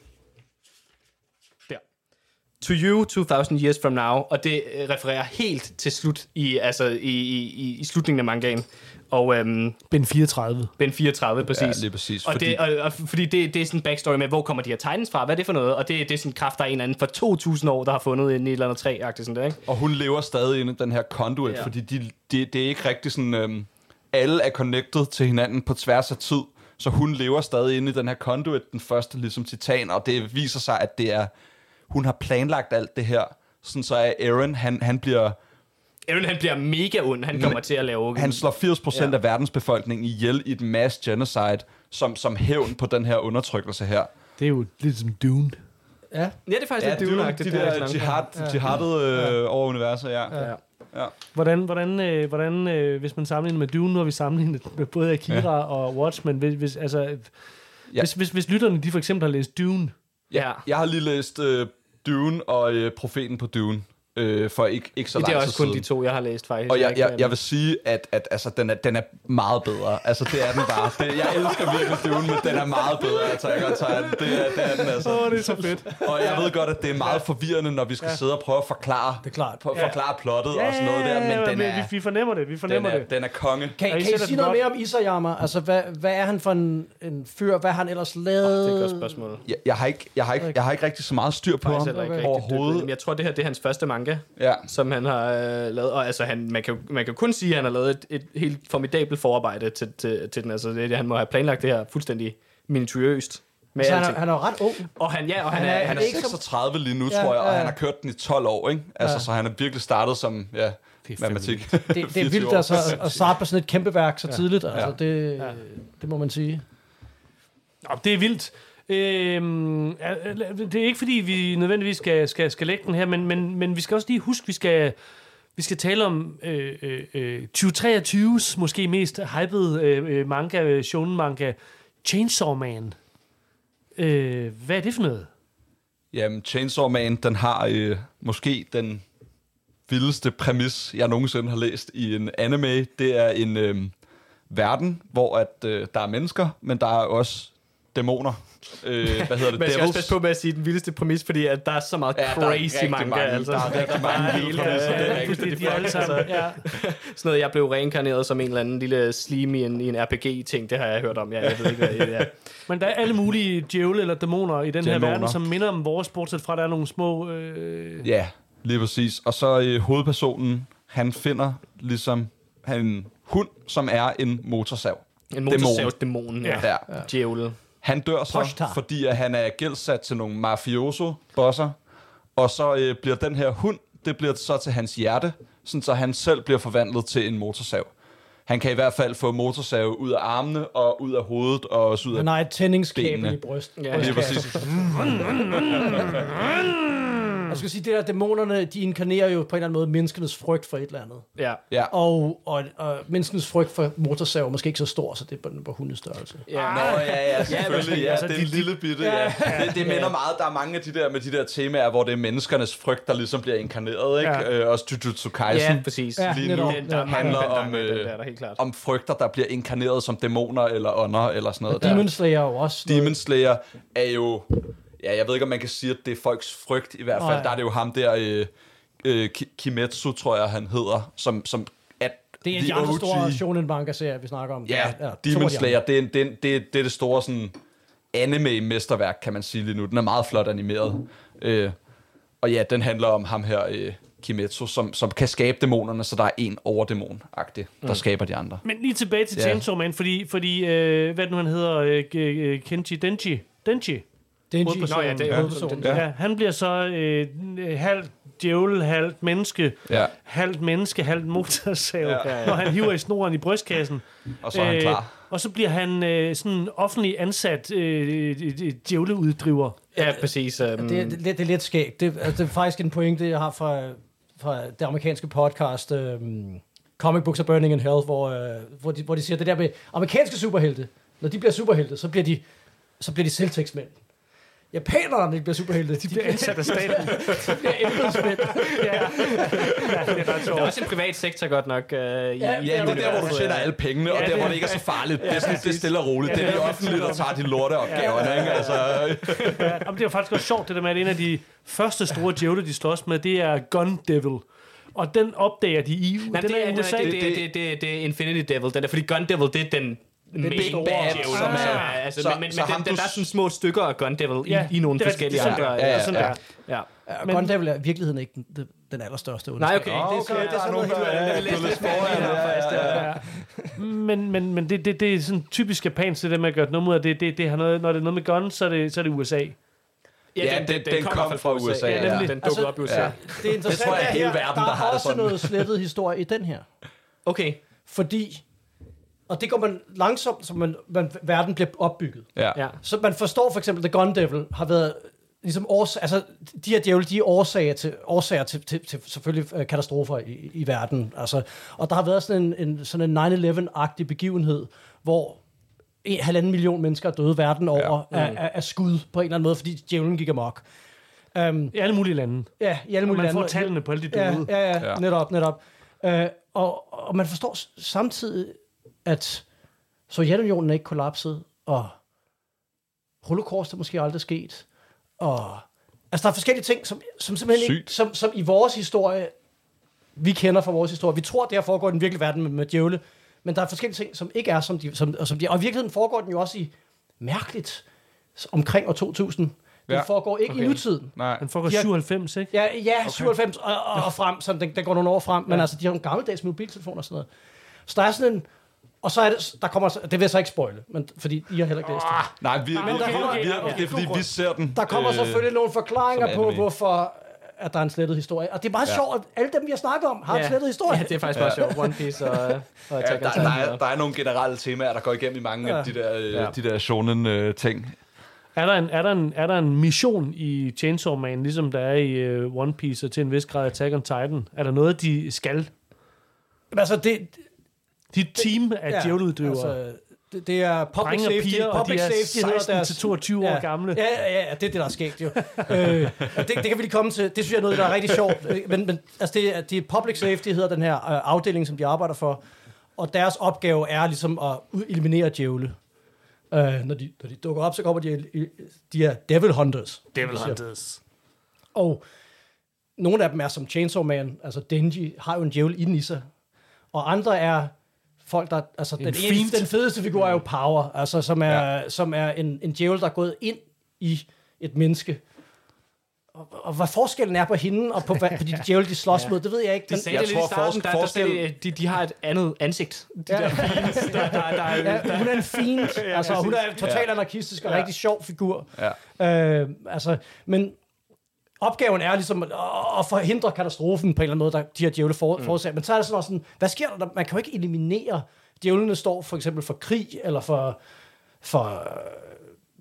[SPEAKER 3] Der. To you, two thousand years from now. Og det refererer helt til slut i, altså, i, i, i slutningen af mangaen. Og øhm,
[SPEAKER 1] Ben fireogtredive.
[SPEAKER 3] Ben fireogtredive, præcis.
[SPEAKER 2] Ja, lige præcis.
[SPEAKER 3] Og,
[SPEAKER 2] fordi...
[SPEAKER 3] det, og, og fordi det, det er sådan en backstory med, hvor kommer de her Titans fra? Hvad er det for noget? Og det, det er sådan en kraft, der er en eller anden for to tusind år, der har fundet en et eller andet træ-agtigt sådan der, ikke?
[SPEAKER 2] Og hun lever stadig inde i den her conduit,
[SPEAKER 3] Ja.
[SPEAKER 2] fordi de, de, det er ikke rigtig sådan... Øhm, alle er connected til hinanden på tværs af tid, så hun lever stadig inde i den her conduit, den første ligesom titan, og det viser sig, at det er... Hun har planlagt alt det her, sådan så er Eren, han, han bliver...
[SPEAKER 3] Eren, han bliver mega ond. Han kommer til at lave...
[SPEAKER 2] Han slår firs procent
[SPEAKER 3] Ja.
[SPEAKER 2] af verdens befolkning ihjel i et mass genocide, som, som hævn på den her undertrykkelse her.
[SPEAKER 1] Det er jo lidt som Dune.
[SPEAKER 4] Ja.
[SPEAKER 3] Ja, det er faktisk
[SPEAKER 2] Ja,
[SPEAKER 3] lidt
[SPEAKER 2] det er
[SPEAKER 3] duvnagtigt.
[SPEAKER 2] de der jihad, jihadet øh, over universet, ja.
[SPEAKER 3] Ja.
[SPEAKER 2] ja.
[SPEAKER 1] Hvordan, hvordan, øh, hvordan øh, hvis man sammenligner med Dune, nu har vi sammenlignet med både Akira ja. og Watchmen, hvis, hvis, altså,
[SPEAKER 2] Ja.
[SPEAKER 1] hvis, hvis, hvis lytterne de for eksempel har læst Dune,
[SPEAKER 3] Ja.
[SPEAKER 2] Jeg har lige læst øh, Dune og øh, Profeten på Dune, øh, for ikke, ikke så lang
[SPEAKER 3] Det
[SPEAKER 2] tid
[SPEAKER 3] er også kun
[SPEAKER 2] siden.
[SPEAKER 3] de to, jeg har læst, faktisk.
[SPEAKER 2] Og jeg,
[SPEAKER 3] ikke-
[SPEAKER 2] jeg, jeg vil sige, at, at altså, den, er, den er meget bedre. Altså, det er den bare. Det, jeg elsker virkelig Dune, men den er meget bedre. Jeg tager godt tage den. Det er, det er den, altså.
[SPEAKER 1] Åh, det er så fedt.
[SPEAKER 2] Og jeg ved godt, at det er meget forvirrende, når vi skal sidde og prøve at forklare,
[SPEAKER 4] Det er klart.
[SPEAKER 2] for, forklare plottet og sådan noget der, men den er,
[SPEAKER 1] vi, vi fornemmer det, vi
[SPEAKER 2] den
[SPEAKER 1] fornemmer
[SPEAKER 2] er,
[SPEAKER 1] det.
[SPEAKER 2] den er konge.
[SPEAKER 4] Kan,
[SPEAKER 1] Og I
[SPEAKER 4] kan I
[SPEAKER 1] sætter
[SPEAKER 4] sige
[SPEAKER 1] den
[SPEAKER 4] noget
[SPEAKER 1] op.
[SPEAKER 4] mere om Isayama? Altså, hvad, hvad er han for en, en fyr? Hvad har han ellers lavet?
[SPEAKER 3] Det er et godt spørgsmål.
[SPEAKER 2] Jeg, jeg, har ikke, jeg, har ikke, jeg har ikke rigtig så meget styr på
[SPEAKER 3] Faktisk
[SPEAKER 2] ham
[SPEAKER 3] heller ikke
[SPEAKER 4] Okay.
[SPEAKER 3] rigtig
[SPEAKER 2] overhovedet.
[SPEAKER 3] dybt. Men jeg tror, det her det er hans første manga,
[SPEAKER 2] Ja.
[SPEAKER 3] som han har øh, lavet. Og altså, han, man, kan, jo- man kan jo kun sige, at han har lavet et, et helt formidabelt forarbejde til, til, til den. Altså, det, han må have planlagt det her fuldstændig minutiøst. Med
[SPEAKER 4] Så han, er,
[SPEAKER 3] alting.
[SPEAKER 4] han er jo ret ung.
[SPEAKER 3] Og han, ja, og han,
[SPEAKER 4] han
[SPEAKER 3] er,
[SPEAKER 4] er-
[SPEAKER 3] han er
[SPEAKER 2] Han er
[SPEAKER 4] ikke så-
[SPEAKER 2] seksogtredive lige nu,
[SPEAKER 4] Ja,
[SPEAKER 2] tror jeg, og
[SPEAKER 4] ja.
[SPEAKER 2] han har kørt den i tolv år, ikke? Altså,
[SPEAKER 4] Ja.
[SPEAKER 2] så han er virkelig startet som, ja,
[SPEAKER 1] fandme
[SPEAKER 2] matematik.
[SPEAKER 4] Det, det er
[SPEAKER 2] fireogtyve
[SPEAKER 4] vildt
[SPEAKER 2] år.
[SPEAKER 4] altså, at- at starte på sådan et kæmpe værk så tidligt. Altså,
[SPEAKER 2] Ja.
[SPEAKER 4] det,
[SPEAKER 1] Ja.
[SPEAKER 4] det må man sige.
[SPEAKER 1] Nå, det er vildt. Øhm, er- er- det er ikke fordi, vi nødvendigvis skal, skal, skal lægge den her, men, men, men vi skal også lige huske, vi skal, vi skal tale om øh, øh, øh, tyve treogtyves måske mest hypede øh, manga, øh, shonen manga, Chainsaw Man. Øh, hvad er det for noget?
[SPEAKER 2] Jamen, Chainsaw Man, den har øh, måske den vildeste præmis, jeg nogensinde har læst i en anime. Det er en øh, verden, hvor at, øh, der er mennesker, men der er også dæmoner. Øh, hvad hedder det?
[SPEAKER 3] Man skal også
[SPEAKER 2] Devils.
[SPEAKER 3] passe på med at sige den vildeste præmis, fordi at der er så meget
[SPEAKER 2] Ja, der er
[SPEAKER 3] crazy
[SPEAKER 2] rigtig
[SPEAKER 3] manga.
[SPEAKER 2] mange-
[SPEAKER 3] altså.
[SPEAKER 2] der er rigtig mange
[SPEAKER 3] bare
[SPEAKER 2] vilde
[SPEAKER 3] hele,
[SPEAKER 2] præmisser, det er
[SPEAKER 3] øh,
[SPEAKER 2] rigtigt.
[SPEAKER 1] De, de er alle sammen, ja.
[SPEAKER 3] Sådan noget, jeg blev reinkarneret som en eller anden lille slim i en, i en R P G-ting, det har jeg hørt om. Ja, jeg ved ikke, hvad det er.
[SPEAKER 1] Men der er alle mulige djævle eller dæmoner i den
[SPEAKER 2] Dæmoner.
[SPEAKER 1] her verden, som minder om vores, bortset fra, at der er nogle små... Øh,
[SPEAKER 2] Ja, lige præcis. Og så øh, hovedpersonen, han finder ligesom en hund, som er en motorsav.
[SPEAKER 3] En motorsavsdæmon, ja.
[SPEAKER 2] Ja.
[SPEAKER 3] Djævle.
[SPEAKER 2] Han dør så,
[SPEAKER 4] Poshtar.
[SPEAKER 2] fordi at han er gældsat til nogle mafioso-bosser. Og så øh, bliver den her hund, det bliver så til hans hjerte, sådan så han selv bliver forvandlet til en motorsav. Han kan i hvert fald få motorsav ud af armene og ud af hovedet og også ud af...
[SPEAKER 4] Han har et tændingskabel
[SPEAKER 2] benene.
[SPEAKER 4] i bryst.
[SPEAKER 3] Ja,
[SPEAKER 2] Lige præcis.
[SPEAKER 4] Jeg skal sige, det der dæmonerne, de inkarnerer jo på en eller anden måde menneskenes frygt for et eller andet.
[SPEAKER 3] Ja.
[SPEAKER 2] Ja.
[SPEAKER 4] Og, og, og menneskenes frygt for motorsav er måske ikke så stor, så det er på, på hundestørrelse.
[SPEAKER 3] Ja.
[SPEAKER 2] Nå, ja, ja, selvfølgelig. Ja,
[SPEAKER 1] altså,
[SPEAKER 2] det er
[SPEAKER 1] de-
[SPEAKER 2] en lille bitte, ja. Det, det minder meget, der er mange af de der, med de der temaer, hvor det er menneskernes frygt, der ligesom bliver inkarneret, ikke?
[SPEAKER 1] Ja.
[SPEAKER 2] Øh, også Jujutsu Kaisen.
[SPEAKER 3] Ja, præcis.
[SPEAKER 4] Ja,
[SPEAKER 2] Lige
[SPEAKER 4] netop.
[SPEAKER 2] nu
[SPEAKER 3] Det, der er mange
[SPEAKER 2] handler
[SPEAKER 3] elementer
[SPEAKER 2] om,
[SPEAKER 3] med
[SPEAKER 2] øh,
[SPEAKER 3] den der, der er helt klart.
[SPEAKER 2] om frygter, der bliver inkarneret som dæmoner eller ånder eller sådan noget.
[SPEAKER 4] Og Demon Slayer er jo også noget-
[SPEAKER 2] Demon Slayer er jo... Ja, jeg ved ikke, om man kan sige, at det er folks frygt. I hvert fald,
[SPEAKER 4] Nej.
[SPEAKER 2] der er det jo ham der... Øh, øh, Ki- Kimetsu, tror jeg, han hedder, som... som at
[SPEAKER 4] Det er
[SPEAKER 2] the
[SPEAKER 4] de andre
[SPEAKER 2] O G
[SPEAKER 4] store shonen manga-serier, vi snakker om.
[SPEAKER 2] Ja,
[SPEAKER 4] to
[SPEAKER 2] Demon
[SPEAKER 4] af de
[SPEAKER 2] Slayer,
[SPEAKER 4] andre.
[SPEAKER 2] det er, det, er, det, er, det er det store sådan anime-mesterværk, kan man sige lige nu. Den er meget flot animeret. Mm. Øh, og ja, den handler om ham her, øh, Kimetsu, som, som kan skabe dæmonerne, så der er en overdæmon-agtig, der mm. skaber de andre.
[SPEAKER 1] Men lige tilbage til
[SPEAKER 2] Ja.
[SPEAKER 1] Chainsaw Man, fordi, fordi øh, hvad nu han hedder, øh, K- Kenji Denji, Denji,
[SPEAKER 4] Denji.
[SPEAKER 1] hovedpersonen.
[SPEAKER 3] Nå ja, det er
[SPEAKER 4] hovedpersonen.
[SPEAKER 1] Ja. Ja, han bliver så øh, halvt djævel, halvt menneske,
[SPEAKER 2] Ja.
[SPEAKER 1] halvt menneske, halvt motorsav,
[SPEAKER 2] Ja.
[SPEAKER 1] ja, ja. når han hiver i snoren i brystkassen.
[SPEAKER 2] Og så er han klar.
[SPEAKER 1] Og så bliver han øh, sådan offentlig ansat øh, djævleuddriver.
[SPEAKER 3] Ja, præcis. Um,
[SPEAKER 4] Det, er- det, er lidt- det er lidt skægt. Det, altså, det er faktisk en pointe, jeg har fra, fra det amerikanske podcast um, Comic Books Are Burning in Hell, hvor, uh, hvor, de, hvor de siger det der med amerikanske superhelte. Når de bliver superhelte, så bliver de, så bliver de selvtægtsmænd. Japanerne, når de bliver superhelte, de
[SPEAKER 1] bliver ansat af staten.
[SPEAKER 4] de bliver embedsmænd.
[SPEAKER 1] Ja, ja, det er ret
[SPEAKER 3] der
[SPEAKER 1] sjovt.
[SPEAKER 3] er også en privat sektor godt nok. Uh, i,
[SPEAKER 4] Ja,
[SPEAKER 3] i,
[SPEAKER 2] Ja, det er der, hvor du tjener alle pengene, og
[SPEAKER 1] Ja,
[SPEAKER 2] der,
[SPEAKER 1] det-
[SPEAKER 2] hvor det ikke er så farligt. Det er, sådan, det er stille og roligt.
[SPEAKER 1] Ja,
[SPEAKER 2] Det er
[SPEAKER 1] det
[SPEAKER 2] de
[SPEAKER 1] er-
[SPEAKER 2] offentlige, der tager de lorteopgaverne, ikke? Altså,
[SPEAKER 1] Ja, og det er jo faktisk også sjovt, det der med, at en af de første store djævle, de slås med, det er Gun Devil. Og den opdager de i
[SPEAKER 3] Nej,
[SPEAKER 1] den
[SPEAKER 3] det,
[SPEAKER 1] er i
[SPEAKER 3] er,
[SPEAKER 1] U S A.
[SPEAKER 3] det, det, det, det, det er Infinity Devil, den der, fordi Gun Devil, det er den main
[SPEAKER 4] big
[SPEAKER 3] bad
[SPEAKER 4] bad,
[SPEAKER 3] djævel,
[SPEAKER 2] som er-
[SPEAKER 3] som er, altså,
[SPEAKER 2] så-
[SPEAKER 3] men, men,
[SPEAKER 2] så
[SPEAKER 3] men
[SPEAKER 2] ham,
[SPEAKER 3] den, den,
[SPEAKER 2] du
[SPEAKER 3] der er
[SPEAKER 2] s-
[SPEAKER 3] sådan små stykker af Gun Devil
[SPEAKER 1] Ja,
[SPEAKER 3] i, i nogle
[SPEAKER 1] det er-
[SPEAKER 3] forskellige
[SPEAKER 1] det er sådan
[SPEAKER 3] andre.
[SPEAKER 1] der.
[SPEAKER 2] Ja, ja,
[SPEAKER 1] Sådan
[SPEAKER 2] ja.
[SPEAKER 1] der.
[SPEAKER 3] Ja.
[SPEAKER 4] Ja,
[SPEAKER 1] Men-
[SPEAKER 4] Gun Devil er i virkeligheden ikke den, den, den allerstørste
[SPEAKER 3] Nej, okay.
[SPEAKER 4] Det er så-
[SPEAKER 2] okay,
[SPEAKER 4] det er
[SPEAKER 2] der er
[SPEAKER 4] sådan
[SPEAKER 2] nogen,
[SPEAKER 4] noget
[SPEAKER 2] der
[SPEAKER 4] helt-
[SPEAKER 2] er
[SPEAKER 3] Jeg vil læse lidt
[SPEAKER 2] foran.
[SPEAKER 3] mere her,
[SPEAKER 2] Ja, ja, ja.
[SPEAKER 1] Ja. Men, men, men det, det, det er sådan typisk japansk, det der med at gøre et nummer ud af det. det, det har noget, når det er noget med guns, så er det, så er det U S A.
[SPEAKER 2] Ja, den- den kom
[SPEAKER 3] i hvert fald
[SPEAKER 2] fra U S A,
[SPEAKER 3] Ja,
[SPEAKER 1] ja.
[SPEAKER 3] nemlig. Den dukkede
[SPEAKER 4] Altså,
[SPEAKER 3] op i U S A.
[SPEAKER 2] ja.
[SPEAKER 4] Det er interessant,
[SPEAKER 2] Det tror jeg er
[SPEAKER 4] at
[SPEAKER 2] hele
[SPEAKER 4] her,
[SPEAKER 2] verden,
[SPEAKER 4] der
[SPEAKER 2] der har
[SPEAKER 4] er
[SPEAKER 2] det
[SPEAKER 4] også
[SPEAKER 2] sådan.
[SPEAKER 4] noget slettet historie i den her.
[SPEAKER 3] Okay.
[SPEAKER 4] Fordi, og det går man langsomt, så man, man, verden bliver opbygget.
[SPEAKER 2] Ja.
[SPEAKER 3] Ja.
[SPEAKER 4] Så man forstår for eksempel, at The Gun Devil har været ligesom års, altså de her djævle, de er årsager til, årsager til, til, til selvfølgelig øh, katastrofer i, i verden. Altså, og der har været sådan en, en, sådan en nine eleven-agtig begivenhed, hvor en halvanden million mennesker er døde verden over
[SPEAKER 2] Ja.
[SPEAKER 4] ja. af, af, af skud på en eller anden måde, fordi djævlen gik amok. Um,
[SPEAKER 1] I alle mulige lande.
[SPEAKER 4] ja, i alle
[SPEAKER 1] Og
[SPEAKER 4] mulige
[SPEAKER 1] man får
[SPEAKER 4] lande.
[SPEAKER 1] tallene på alle de
[SPEAKER 4] Ja,
[SPEAKER 1] døde.
[SPEAKER 4] ja, ja,
[SPEAKER 2] Ja.
[SPEAKER 4] netop, netop. Øh, og, og man forstår s- samtidig, at Sovjetunionen er ikke kollapset, og Holocaust er måske aldrig sket, og altså der er forskellige ting, som, som simpelthen
[SPEAKER 2] Sygt.
[SPEAKER 4] ikke, som, som i vores historie, vi kender fra vores historie, vi tror, det her foregår i den virkelige verden med, med djævle, men der er forskellige ting, som ikke er, som de, som, og som de, og i virkeligheden foregår den jo også i, mærkeligt, omkring år to tusind. Den
[SPEAKER 2] Ja.
[SPEAKER 4] foregår ikke okay. i nutiden.
[SPEAKER 2] Nej.
[SPEAKER 1] Den foregår
[SPEAKER 4] De har-
[SPEAKER 1] syvoghalvfems, ikke?
[SPEAKER 4] Ja, ja okay. syvoghalvfems og, og, og frem, så den, den går nogle år frem, men altså, de har nogle gammeldags mobiltelefoner og sådan noget. Så der er sådan en, og så er det, der kommer, det vil jeg så ikke spoile, men, fordi I har heller ikke læst det.
[SPEAKER 2] Nej, vi, vi,
[SPEAKER 4] men der
[SPEAKER 2] vi,
[SPEAKER 4] kommer-
[SPEAKER 2] vi,
[SPEAKER 4] okay,
[SPEAKER 2] det er fordi, vi ser den.
[SPEAKER 4] Der kommer
[SPEAKER 2] øh,
[SPEAKER 4] selvfølgelig nogle forklaringer
[SPEAKER 2] som
[SPEAKER 4] på,
[SPEAKER 2] anime.
[SPEAKER 4] hvorfor at der er en slettet historie. Og det er meget
[SPEAKER 2] Ja.
[SPEAKER 4] ja. sjovt, at alle dem, vi har snakket om, har ja. en slettet historie.
[SPEAKER 3] Ja, det er faktisk meget sjovt. One Piece og, og
[SPEAKER 2] Ja,
[SPEAKER 3] Attack
[SPEAKER 2] der,
[SPEAKER 3] on
[SPEAKER 2] der,
[SPEAKER 3] Titan.
[SPEAKER 2] er, der er nogle generelle temaer, der går igennem i mange
[SPEAKER 4] Ja.
[SPEAKER 2] af de der, øh,
[SPEAKER 3] Ja.
[SPEAKER 2] de der shonen-ting.
[SPEAKER 1] Er der, en, er, der en, er der en mission i Chainsaw Man, ligesom der er i uh, One Piece og til en vis grad Attack on Titan? Er der noget, de skal?
[SPEAKER 4] Men altså, det,
[SPEAKER 1] Dit team af ja, djævleuddrivere.
[SPEAKER 4] altså, det, det er public
[SPEAKER 1] Drenge og
[SPEAKER 4] safety.
[SPEAKER 1] piger, og
[SPEAKER 4] public
[SPEAKER 1] de er
[SPEAKER 4] safety hedder
[SPEAKER 1] seksten
[SPEAKER 4] deres-
[SPEAKER 1] til toogtyve år gamle.
[SPEAKER 4] Ja, ja, ja, det er det, der er sket jo. øh, og det, det kan vi lige komme til. Det synes jeg er noget, der er rigtig sjovt. Øh, Men, men altså, det, er- det er public safety hedder den her øh, afdeling, som de arbejder for. Og deres opgave er ligesom at ud- eliminere djævle. Øh, når, de, når de dukker op, så kommer de, de er devil hunters.
[SPEAKER 1] Devil Hunters.
[SPEAKER 4] Og nogle af dem er som Chainsaw Man, altså Denji, har jo en djævel inden i sig. Og andre er folk, der... Altså, den,
[SPEAKER 1] fiend.
[SPEAKER 4] eneste, den fedeste figur er jo Power, altså, som er, ja. som er en, en djævel, der er gået ind i et menneske. Og, og hvad forskellen er på hende og på, hvad, på de djævle, de slås
[SPEAKER 3] Ja.
[SPEAKER 4] mod, det ved jeg ikke.
[SPEAKER 3] De
[SPEAKER 4] Den,
[SPEAKER 3] sagde
[SPEAKER 2] jeg
[SPEAKER 3] det lidt i
[SPEAKER 2] tror,
[SPEAKER 3] starten,
[SPEAKER 2] forsk-
[SPEAKER 3] der, der sagde
[SPEAKER 2] forskel-
[SPEAKER 3] de, de, de har et andet ansigt. De
[SPEAKER 4] Ja.
[SPEAKER 3] der fiends, der, der, der, der,
[SPEAKER 4] ja, hun er en fiend, altså, hun er totalt
[SPEAKER 2] Ja.
[SPEAKER 4] anarkistisk og en
[SPEAKER 3] Ja.
[SPEAKER 4] rigtig sjov figur.
[SPEAKER 2] Ja.
[SPEAKER 4] Øh, altså, men opgaven er ligesom at, at forhindre katastrofen på en eller anden måde, der de her djævle for, mm. forårsager. Men så er det sådan også sådan, hvad sker der? Man kan jo ikke eliminere. Djævlene står for eksempel for krig, eller for, for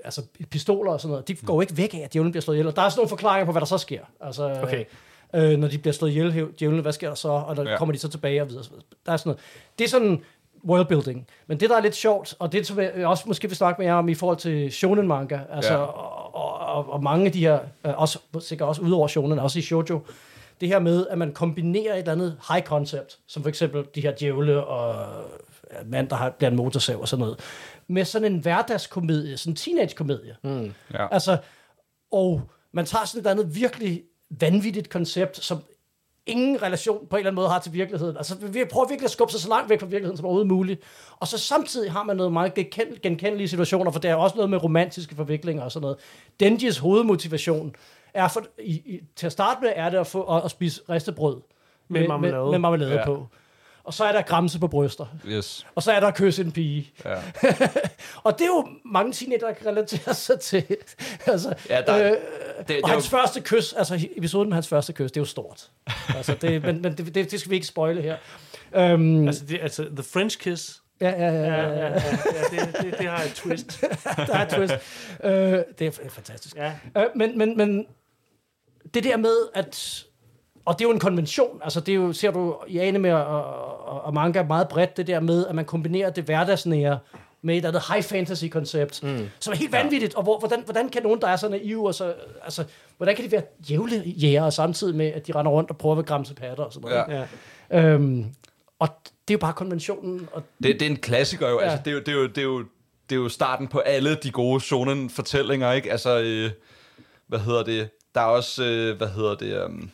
[SPEAKER 4] altså pistoler og sådan noget, de går jo ikke væk af, at djævlen bliver slået ihjel. Og der er sådan nogle forklaringer på, hvad der så sker. Altså,
[SPEAKER 3] Okay.
[SPEAKER 4] øh, når de bliver slået ihjel, djævlen, hvad sker der så? Og når
[SPEAKER 2] Ja.
[SPEAKER 4] kommer de så tilbage og videre. Der er sådan noget. Det er sådan worldbuilding. Men det, der er lidt sjovt, og det som jeg også måske vil snakke med jer om i forhold til shonen manga, altså,
[SPEAKER 2] Ja.
[SPEAKER 4] og, og, og mange af de her, øh, også, sikkert også udover shonen, også i shoujo, det her med, at man kombinerer et eller andet high concept, som for eksempel de her djævle og mand, der har, bliver en motorsav og sådan noget, med sådan en hverdagskomedie, sådan en teenage-komedie.
[SPEAKER 3] Mm.
[SPEAKER 2] Ja.
[SPEAKER 4] Altså, og man tager sådan et eller andet virkelig vanvittigt koncept, som ingen relation på en eller anden måde har til virkeligheden. Altså, vi prøver virkelig at skubbe sig så langt væk fra virkeligheden som overhovedet muligt. Og så samtidig har man noget meget genkend- genkendelige situationer, for der er også noget med romantiske forviklinger og sådan noget. Denjis hovedmotivation er for, i, i, til at starte med, er det at, få, at, at spise ristebrød
[SPEAKER 1] Med marmelade.
[SPEAKER 4] med, med marmelade
[SPEAKER 2] Ja.
[SPEAKER 4] på. Og så er der gramse på bryster.
[SPEAKER 2] Yes.
[SPEAKER 4] Og så er der at kysse en pige.
[SPEAKER 2] Ja.
[SPEAKER 4] Og det er jo mange teenager, der kan relatere sig til. altså,
[SPEAKER 2] Ja, der-
[SPEAKER 4] øh,
[SPEAKER 2] det- det
[SPEAKER 4] og
[SPEAKER 2] er
[SPEAKER 4] hans
[SPEAKER 2] jo-
[SPEAKER 4] første kys, altså episoden med hans første kys, det er jo stort. altså, det, men men det, det, det skal vi ikke spoile her. Um,
[SPEAKER 1] Altså, det, altså, The French Kiss,
[SPEAKER 4] ja, ja, ja,
[SPEAKER 1] ja,
[SPEAKER 4] ja,
[SPEAKER 1] ja,
[SPEAKER 4] ja.
[SPEAKER 1] ja, ja det, det, det har et twist.
[SPEAKER 4] Der er et twist. Uh, det er f- fantastisk.
[SPEAKER 1] Ja.
[SPEAKER 4] Uh, men, men, men det der med, at... Og det er jo en konvention. Altså, det er jo, ser du i anime og, og, og manga meget bredt, det der med, at man kombinerer det hverdagsnære med et andet high fantasy-koncept, mm. som er helt vanvittigt. Og hvor, hvordan, hvordan kan nogen, der er så naive, og så, altså, hvordan kan de være djævlejæger, samtidig med, at de render rundt og prøver at gramse patter og sådan noget.
[SPEAKER 2] Ja.
[SPEAKER 1] Ja.
[SPEAKER 4] Øhm, og det er jo bare konventionen. Og,
[SPEAKER 2] Det, det er en klassiker jo.
[SPEAKER 4] Ja.
[SPEAKER 2] Altså, det, er jo, det, er jo, det, er jo, det er jo starten på alle de gode shonen-fortællinger, ikke? Altså, øh, hvad hedder det? Der er også, øh, hvad hedder det... Um,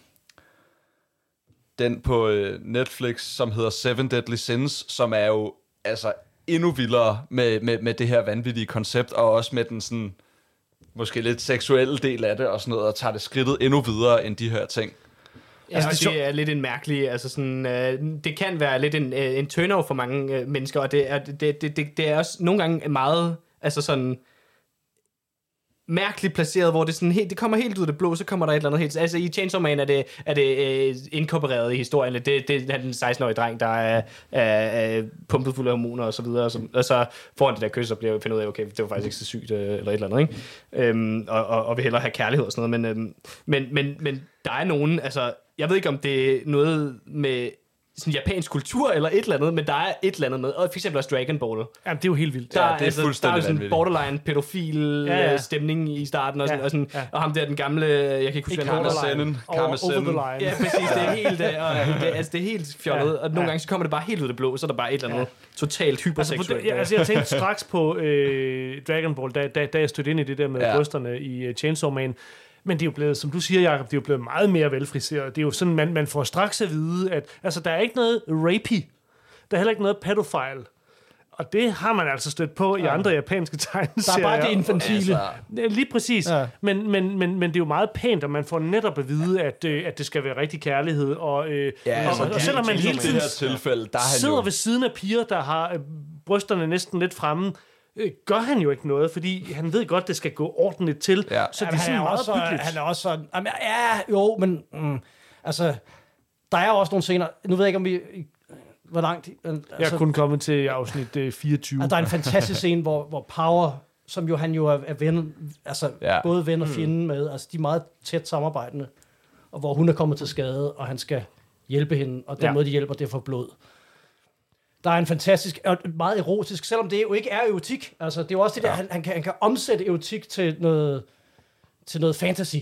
[SPEAKER 2] den på øh, Netflix, som hedder Seven Deadly Sins, som er jo altså endnu vildere med, med, med det her vanvittige koncept, og også med den sådan, måske lidt seksuelle del af det, og sådan noget, og tager det skridtet endnu videre end de her ting.
[SPEAKER 3] Ja,
[SPEAKER 4] Altså,
[SPEAKER 3] altså,
[SPEAKER 4] det
[SPEAKER 3] det,
[SPEAKER 4] er
[SPEAKER 3] det er lidt en mærkelig, altså sådan, øh, det kan være lidt en, øh, en turn-off for mange øh, mennesker, og det er, det, det, det, det er også nogle gange meget, altså sådan, mærkeligt placeret, hvor det sådan helt, det kommer helt ud af det blå, så kommer der et eller andet helt, altså i Chainsaw Man er det, er det øh, inkorporeret i historien, det, det er den seksten-årige dreng, der er, er, er pumpet fuld af hormoner og så videre, og så, og så får han det der kys, og bliver finder ud af, okay, det var faktisk ikke så sygt, øh, eller et eller andet, ikke? Øhm, og, og, og vil hellere have kærlighed og sådan noget, men, øhm, men, men, men der er nogen, altså, jeg ved ikke, om det er noget med sådan japansk kultur eller et eller andet, men der er et eller andet med, og for eksempel også Dragon Ball.
[SPEAKER 1] Jamen, det er jo helt vildt.
[SPEAKER 3] Der,
[SPEAKER 2] Ja,
[SPEAKER 3] ja,
[SPEAKER 2] det er
[SPEAKER 3] altså, der er
[SPEAKER 2] fuldstændig
[SPEAKER 3] jo sådan en
[SPEAKER 2] vanvittigt.
[SPEAKER 3] borderline pædofil
[SPEAKER 1] Ja, ja.
[SPEAKER 3] ja. stemning i starten, og, sådan,
[SPEAKER 1] Ja,
[SPEAKER 3] og, sådan,
[SPEAKER 1] ja.
[SPEAKER 3] og ham der, den gamle, jeg kan ikke huske,
[SPEAKER 1] Ikke
[SPEAKER 3] hvad han hedder.
[SPEAKER 2] Karmasennen.
[SPEAKER 1] Over, over
[SPEAKER 2] Karmasennen.
[SPEAKER 1] the line.
[SPEAKER 3] Ja, præcis, det er helt, øh, og, det, altså, det er helt fjollet,
[SPEAKER 1] Ja,
[SPEAKER 3] og nogle
[SPEAKER 1] ja.
[SPEAKER 3] gange så kommer det bare helt ud af det blå, så er der bare et eller andet totalt
[SPEAKER 1] Altså, på
[SPEAKER 3] hyperseksuelt.
[SPEAKER 1] det, ja, altså, jeg tænkte straks på øh, Dragon Ball, da, da, da jeg stødte ind i det der med
[SPEAKER 2] Ja.
[SPEAKER 1] ja. brysterne i uh, Chainsaw Man. Men det er jo blevet, som du siger, Jacob, det er jo blevet meget mere velfriseret. Det er jo sådan, man, man får straks at vide, at altså, der er ikke noget rapey. Der er heller ikke noget pædofile. Og det har man altså stødt på ja. i andre japanske tegneserier.
[SPEAKER 4] der er bare det infantile.
[SPEAKER 2] Altså,
[SPEAKER 1] Ja, lige præcis.
[SPEAKER 4] Ja.
[SPEAKER 1] Ja. Men, men, men, men det er jo meget pænt, og man får netop at vide, at, øh, at det skal være rigtig kærlighed. Og, øh,
[SPEAKER 2] Ja,
[SPEAKER 1] og,
[SPEAKER 2] altså,
[SPEAKER 1] og, og selvom man
[SPEAKER 2] i
[SPEAKER 1] hele
[SPEAKER 2] det
[SPEAKER 1] tiden
[SPEAKER 2] her tilfælde, der er han
[SPEAKER 1] sidder
[SPEAKER 2] jo...
[SPEAKER 1] ved siden af piger, der har øh, brysterne næsten lidt fremme, øh, gør han jo ikke noget, fordi han ved godt, det skal gå ordentligt til.
[SPEAKER 2] Ja.
[SPEAKER 1] Så det
[SPEAKER 4] Jamen,
[SPEAKER 1] er sådan
[SPEAKER 4] han, er
[SPEAKER 1] meget
[SPEAKER 4] også,
[SPEAKER 1] hyggeligt.
[SPEAKER 4] han er også sådan... Jamen, ja, jo, men... Mm, altså, der er jo også nogle scener... Nu ved jeg ikke, om vi... Hvor langt... Altså,
[SPEAKER 1] Jeg er kun kommet til afsnit øh, fireogtyve.
[SPEAKER 4] altså, der er en fantastisk scene, hvor, hvor Power, som jo han jo er, er ven, altså
[SPEAKER 2] Ja.
[SPEAKER 4] ja. både ven og fjende med, altså de er meget tæt samarbejdende, og hvor hun er kommet til skade, og han skal hjælpe hende, og den
[SPEAKER 1] Ja.
[SPEAKER 4] ja. måde, de hjælper, det er for blod. Der er en fantastisk, og meget erotisk, selvom det jo ikke er erotik. Altså, det er jo også det der,
[SPEAKER 2] Ja.
[SPEAKER 4] han, han, kan, han kan omsætte erotik til noget, til noget fantasy.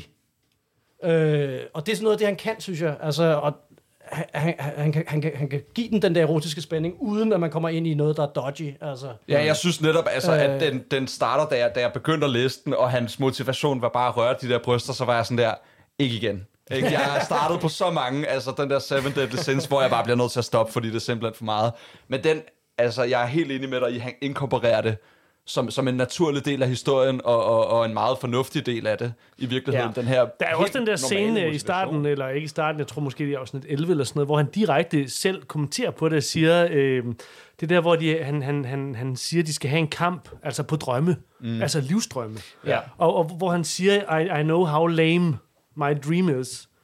[SPEAKER 4] Øh, og det er sådan noget af det, han kan, synes jeg. Altså, og han, han, han, kan, han, kan, han kan give den den der erotiske spænding, uden at man kommer ind i noget, der er dodgy. Altså.
[SPEAKER 2] Ja, jeg synes netop, altså,
[SPEAKER 4] Øh.
[SPEAKER 2] at den, den starter, da jeg, da jeg begyndte at læse den, og hans motivation var bare at røre de der bryster, så var jeg sådan der, ikke igen. Ikke? Jeg har startet på så mange, altså den der Seven Deadly Sins, hvor jeg bare bliver nødt til at stoppe, fordi det er simpelthen for meget. Men den, altså, jeg er helt enig med dig i, han inkorporerer det som, som en naturlig del af historien, og, og, og en meget fornuftig del af det, i virkeligheden.
[SPEAKER 1] Ja.
[SPEAKER 2] Den her
[SPEAKER 1] Der er jo også den der scene i starten, eller ikke i starten, jeg tror måske det er afsnit elleve eller sådan noget, hvor han direkte selv kommenterer på det og siger, øh, det der, hvor de, han, han, han, han siger, de skal have en kamp, altså på drømme, mm. altså livsdrømme.
[SPEAKER 3] Ja.
[SPEAKER 1] Og, og hvor han siger, I, I know how lame my dream is.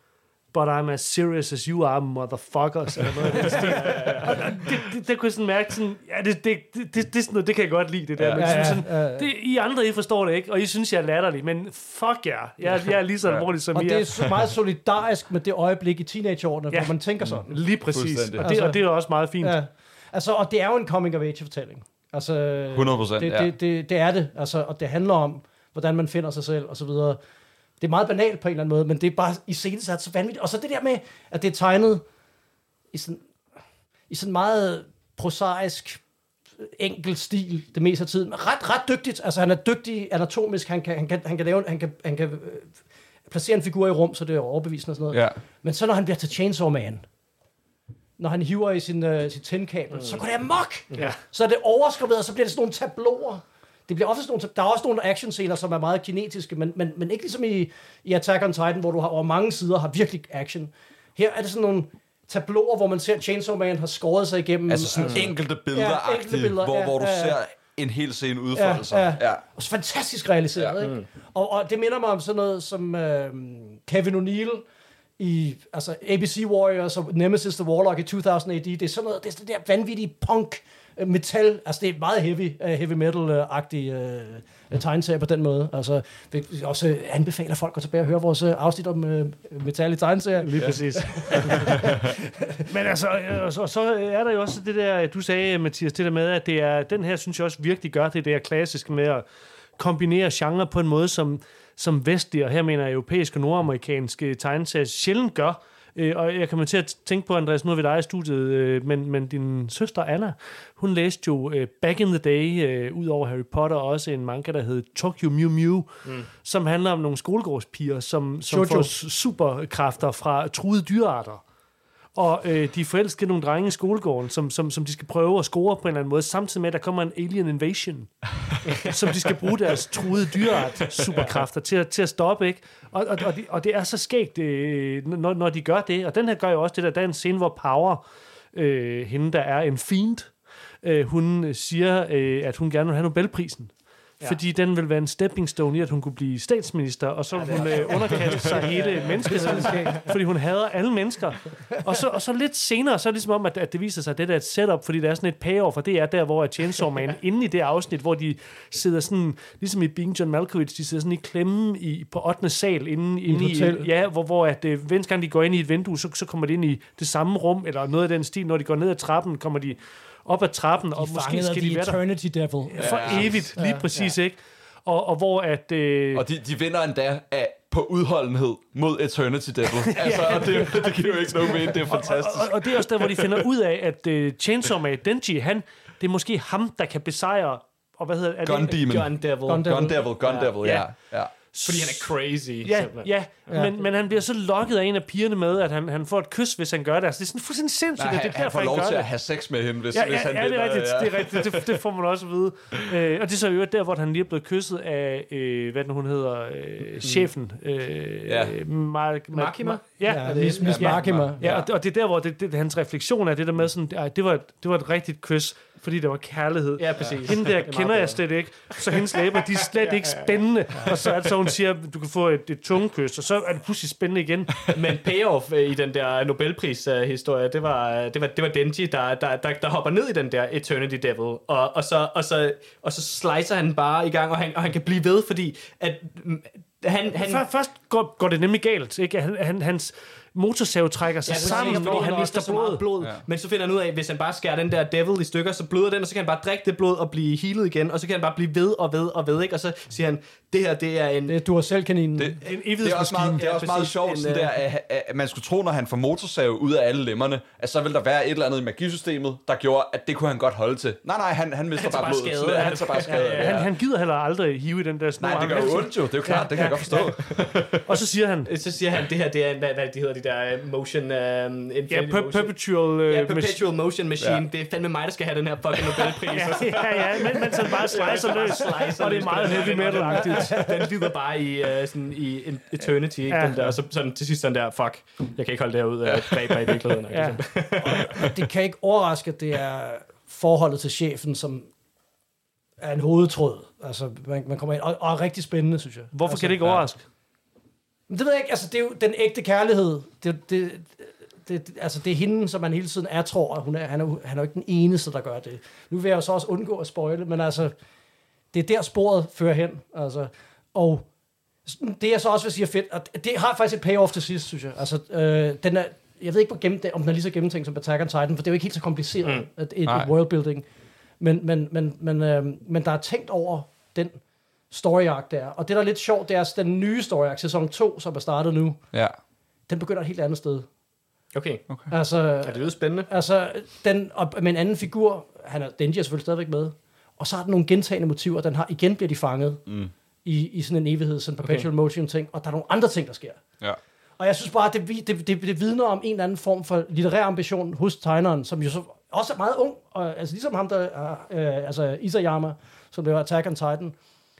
[SPEAKER 1] but I'm as serious as you are, motherfuckers, eller noget af den stil. det, det, det kunne sådan mærke sådan, ja, det, det, det, det, det, sådan, det kan jeg godt lide, det der. Ja, men ja, sådan, ja, ja. Det, I andre, I forstår det ikke, og I synes, jeg er latterlig, men fuck jer. Jeg, jeg er lige så alvorlig som
[SPEAKER 4] og
[SPEAKER 1] I
[SPEAKER 4] er.
[SPEAKER 1] Og
[SPEAKER 4] det er meget solidarisk med det øjeblik i teenageårene, ja. hvor man tænker sådan.
[SPEAKER 1] Lige præcis. Og det, og det er også meget fint. Ja.
[SPEAKER 4] Altså, og det er jo en coming-of-age-fortælling. Altså,
[SPEAKER 2] hundrede procent,
[SPEAKER 4] det,
[SPEAKER 2] ja.
[SPEAKER 4] det, det, det er det, altså, og det handler om, hvordan man finder sig selv, og så videre. Det er meget banalt på en eller anden måde, men det er bare i scenesat så vanvittigt. Og så det der med, at det er tegnet i sådan, i sådan meget prosaisk, enkel stil, det meste af tiden. Ret, ret dygtigt. Altså, han er dygtig anatomisk, han kan, han kan, han kan lave, han kan, han kan øh, placere en figur i rum, så det er overbevisende og sådan noget.
[SPEAKER 2] Ja.
[SPEAKER 4] Men så når han bliver til Chainsaw Man, når han hiver i sin, uh, sit tændkabel, mm. så går det amok. Ja. Så er det overskriberet, og så bliver det sådan nogle tabloer. Det bliver ofte sådan nogle, der er også nogle actionscener, som er meget kinetiske, men, men, men ikke ligesom i, i Attack on Titan, hvor du har over mange sider har virkelig action. Her er det sådan nogle tabloer, hvor man ser, at Chainsaw Man har skåret sig igennem.
[SPEAKER 2] Altså sådan altså, enkelte billeder, ja, enkelte billeder hvor, ja, hvor du ja, ser en hel scene udfolde sig.
[SPEAKER 4] Ja, ja. Ja. Og så fantastisk realiseret. Ja. Ikke? Mm. Og, og det minder mig om sådan noget som øh, Kevin O'Neill i altså A B C Warriors og Nemesis the Warlock i to tusind A D. Det er sådan noget, det er sådan der vanvittige punk metal, altså det er meget heavy, uh, heavy metal-agtig uh, tegneserie på den måde. Altså, vi også anbefaler folk at tilbage og høre vores afsnit om uh, metal i tegneserier.
[SPEAKER 1] Lige præcis. Men altså, og så, så er der jo også det der, du sagde, Mathias, det der med, at det er, den her, synes jeg også virkelig gør det der klassiske med at kombinere genre på en måde, som, som vestlige, og her mener jeg europæiske og nordamerikanske tegneserier sjældent gør. Og jeg kommer til at tænke på, Andreas, nu er vi dig i studiet, men, men din søster Anna, hun læste jo uh, Back in the Day, uh, ud over Harry Potter, også en manga, der hed Tokyo Mew Mew, mm. som handler om nogle skolegårdspiger, som, som får superkræfter fra truede dyrearter. Og øh, de er forelskede nogle drenge i skolegården, som, som, som de skal prøve at score på en eller anden måde, samtidig med, at der kommer en alien invasion, som de skal bruge deres truede dyreart superkræfter til, til at stoppe, ikke? Og, og, og, de, og det er så skægt, øh, når, når de gør det. Og den her gør jo også det der, der er en scene, hvor Power, øh, hende der er en fiend, øh, hun siger, øh, at hun gerne vil have Nobelprisen. Ja. Fordi den vil være en stepping stone i, at hun kunne blive statsminister, og så vil ja, hun øh, underkaste sig hele menneskeheden, fordi hun hader alle mennesker. Og så, og så lidt senere, så er det ligesom om, at, at det viser sig, at det der er et setup, fordi der er sådan et payoff, og det er der, hvor Chainsaw Man, inde i det afsnit, hvor de sidder sådan, ligesom i Being John Malkovich, de sidder sådan i klemme i, på ottende sal, inde, inde i, i ja, hvor, hvor at, øh, hver gang de går ind i et vindue, så, så kommer de ind i det samme rum, eller noget af den stil. Når de går ned ad trappen, kommer de op ad trappen,
[SPEAKER 4] de
[SPEAKER 1] og måske skal de være der
[SPEAKER 4] Eternity Devil.
[SPEAKER 1] For ja. evigt, lige ja. præcis, ja. ikke? Og, og hvor at... Øh...
[SPEAKER 2] Og de, de vinder endda af, på udholdenhed mod Eternity Devil. Altså, og det, det giver jo ikke noget med, det er fantastisk.
[SPEAKER 1] Og, og, og det er også der, hvor de finder ud af, at uh, Chainsaw Man, Denji, han, det er måske ham, der kan besejre... Og hvad hedder
[SPEAKER 2] det? Gun Demon.
[SPEAKER 3] Gun Devil.
[SPEAKER 2] Gun Devil, Gun Devil, Gun Devil, ja. ja. ja.
[SPEAKER 3] Fordi han er crazy.
[SPEAKER 1] Ja, ja, ja. Men, men han bliver så lokket af en af pigerne med, at han, han får et kys, hvis han gør det. Altså, det er sådan fuldstændig sindssygt,
[SPEAKER 2] Nej,
[SPEAKER 1] at det er
[SPEAKER 2] han,
[SPEAKER 1] derfor,
[SPEAKER 2] han får lov
[SPEAKER 1] han gør
[SPEAKER 2] til
[SPEAKER 1] det.
[SPEAKER 2] at have sex med hende, hvis,
[SPEAKER 1] ja, ja,
[SPEAKER 2] hvis han
[SPEAKER 1] ja, det er rigtigt.
[SPEAKER 2] Ja.
[SPEAKER 1] Det er rigtigt. Det, det får man også at vide. Øh, og det er så jo der, hvor han lige er blevet kysset af, øh, hvad den hun hedder, øh, chefen. Øh,
[SPEAKER 2] ja.
[SPEAKER 3] Mar- Makima?
[SPEAKER 4] Ja, ja, Miss, Miss Makima.
[SPEAKER 1] Ja, og, og det er der, hvor det, det, hans refleksion er det der med sådan, ej, det var, det var et rigtigt kys, fordi det var kærlighed.
[SPEAKER 3] Ja, præcis.
[SPEAKER 1] Hende der kender jeg slet ikke, så hendes læber, de er slet ikke spændende. Og så er det så, hun siger, du kan få et, et tungekys, og så er det pludselig spændende igen.
[SPEAKER 3] Men payoff i den der Nobelpris-historie, det var, det var, det var Denji, der, der, der, der hopper ned i den der Eternity Devil, og, og, så, og, så, og så slicer han bare i gang, og han, og han kan blive ved, fordi at han... han
[SPEAKER 1] Først går, går det nemlig galt, ikke? Han, han, hans motorsav trækker sig ja, sammen, fordi han, han mister blod.
[SPEAKER 3] blod. Ja. Men så finder han ud af, at hvis han bare skærer den der devil i stykker, så bløder den, og så kan han bare drikke det blod og blive healet igen, og så kan han bare blive ved og ved og ved, ikke? Og så siger han, det her, det er en...
[SPEAKER 4] Det er Duracell-kaninen.
[SPEAKER 2] Det, en det er også meget, det er også meget sjovt, sådan der, at, at man skulle tro, når han får motorsav ud af alle lemmerne, at så vil der være et eller andet i magisystemet, der gjorde, at det kunne han godt holde til. Nej, nej, han, han mister han bare blodet. Skade, han, han, bare skade, ja,
[SPEAKER 1] ja. Han, han gider heller aldrig hive i den der snor.
[SPEAKER 2] Nej, det gør jo ondt jo, det er jo klart, ja, det kan ja, jeg godt forstå.
[SPEAKER 1] Ja. Og så siger han...
[SPEAKER 3] Så siger han, det her, det er, hvad, hvad de hedder, de der motion... Um,
[SPEAKER 1] ja, per- perpetual... Uh,
[SPEAKER 3] ja, perpetual motion machine. Ja. Det er fandme mig, der skal have den her fucking Nobelpris.
[SPEAKER 1] ja, ja, ja, men man så bare slicer løs. Slicer og det er meget heavy metal-agtigt.
[SPEAKER 3] Den lider bare i, uh, sådan, i eternity, ikke? Ja. Den der, og så sådan, til sidst sådan der, fuck, jeg kan ikke holde det her ud af bag bag virkeligheden. Ja.
[SPEAKER 4] Og det kan ikke overraske, at det er forholdet til chefen, som er en hovedtråd. Altså, man, man kommer ind, og, og er rigtig spændende, synes jeg.
[SPEAKER 1] Hvorfor
[SPEAKER 4] altså,
[SPEAKER 1] kan det ikke overraske?
[SPEAKER 4] Men det ved jeg ikke, altså det er jo den ægte kærlighed. Det, det, det, altså det er hende, som man hele tiden er, tror, og hun er, han, er, han er jo ikke den eneste, der gør det. Nu vil jeg jo så også undgå at spoile, men altså, det er der sporet fører hen. Altså, og det er så også vil sige er fedt, og det har faktisk et payoff til sidst, synes jeg. Altså, øh, den er, jeg ved ikke, hvor gennem, om den er lige så gennemtænkt som Attack on Titan, for det er jo ikke helt så kompliceret, mm. et, et worldbuilding. Men, men, men, men, øh, men der er tænkt over den story arc der. Og det, der er lidt sjovt, det er den nye story arc, sæson to, som er startet nu.
[SPEAKER 2] Ja.
[SPEAKER 4] Den begynder et helt andet sted.
[SPEAKER 3] Okay.
[SPEAKER 2] okay.
[SPEAKER 4] Altså,
[SPEAKER 3] er det lyder spændende?
[SPEAKER 4] Altså, den, og med en anden figur, han er, Denji er selvfølgelig stadigvæk med, og så har den nogle gentagende motiver, den har, igen bliver de fanget mm. i, i sådan en evighed, sådan en perpetual okay. motion ting, og der er nogle andre ting, der sker. Ja. Og jeg synes bare, det, det, det, det vidner om en eller anden form for litterær ambition hos tegneren, som jo så også er meget ung, og altså ligesom ham, der er, øh, altså Isayama, som laver Attack on Titan,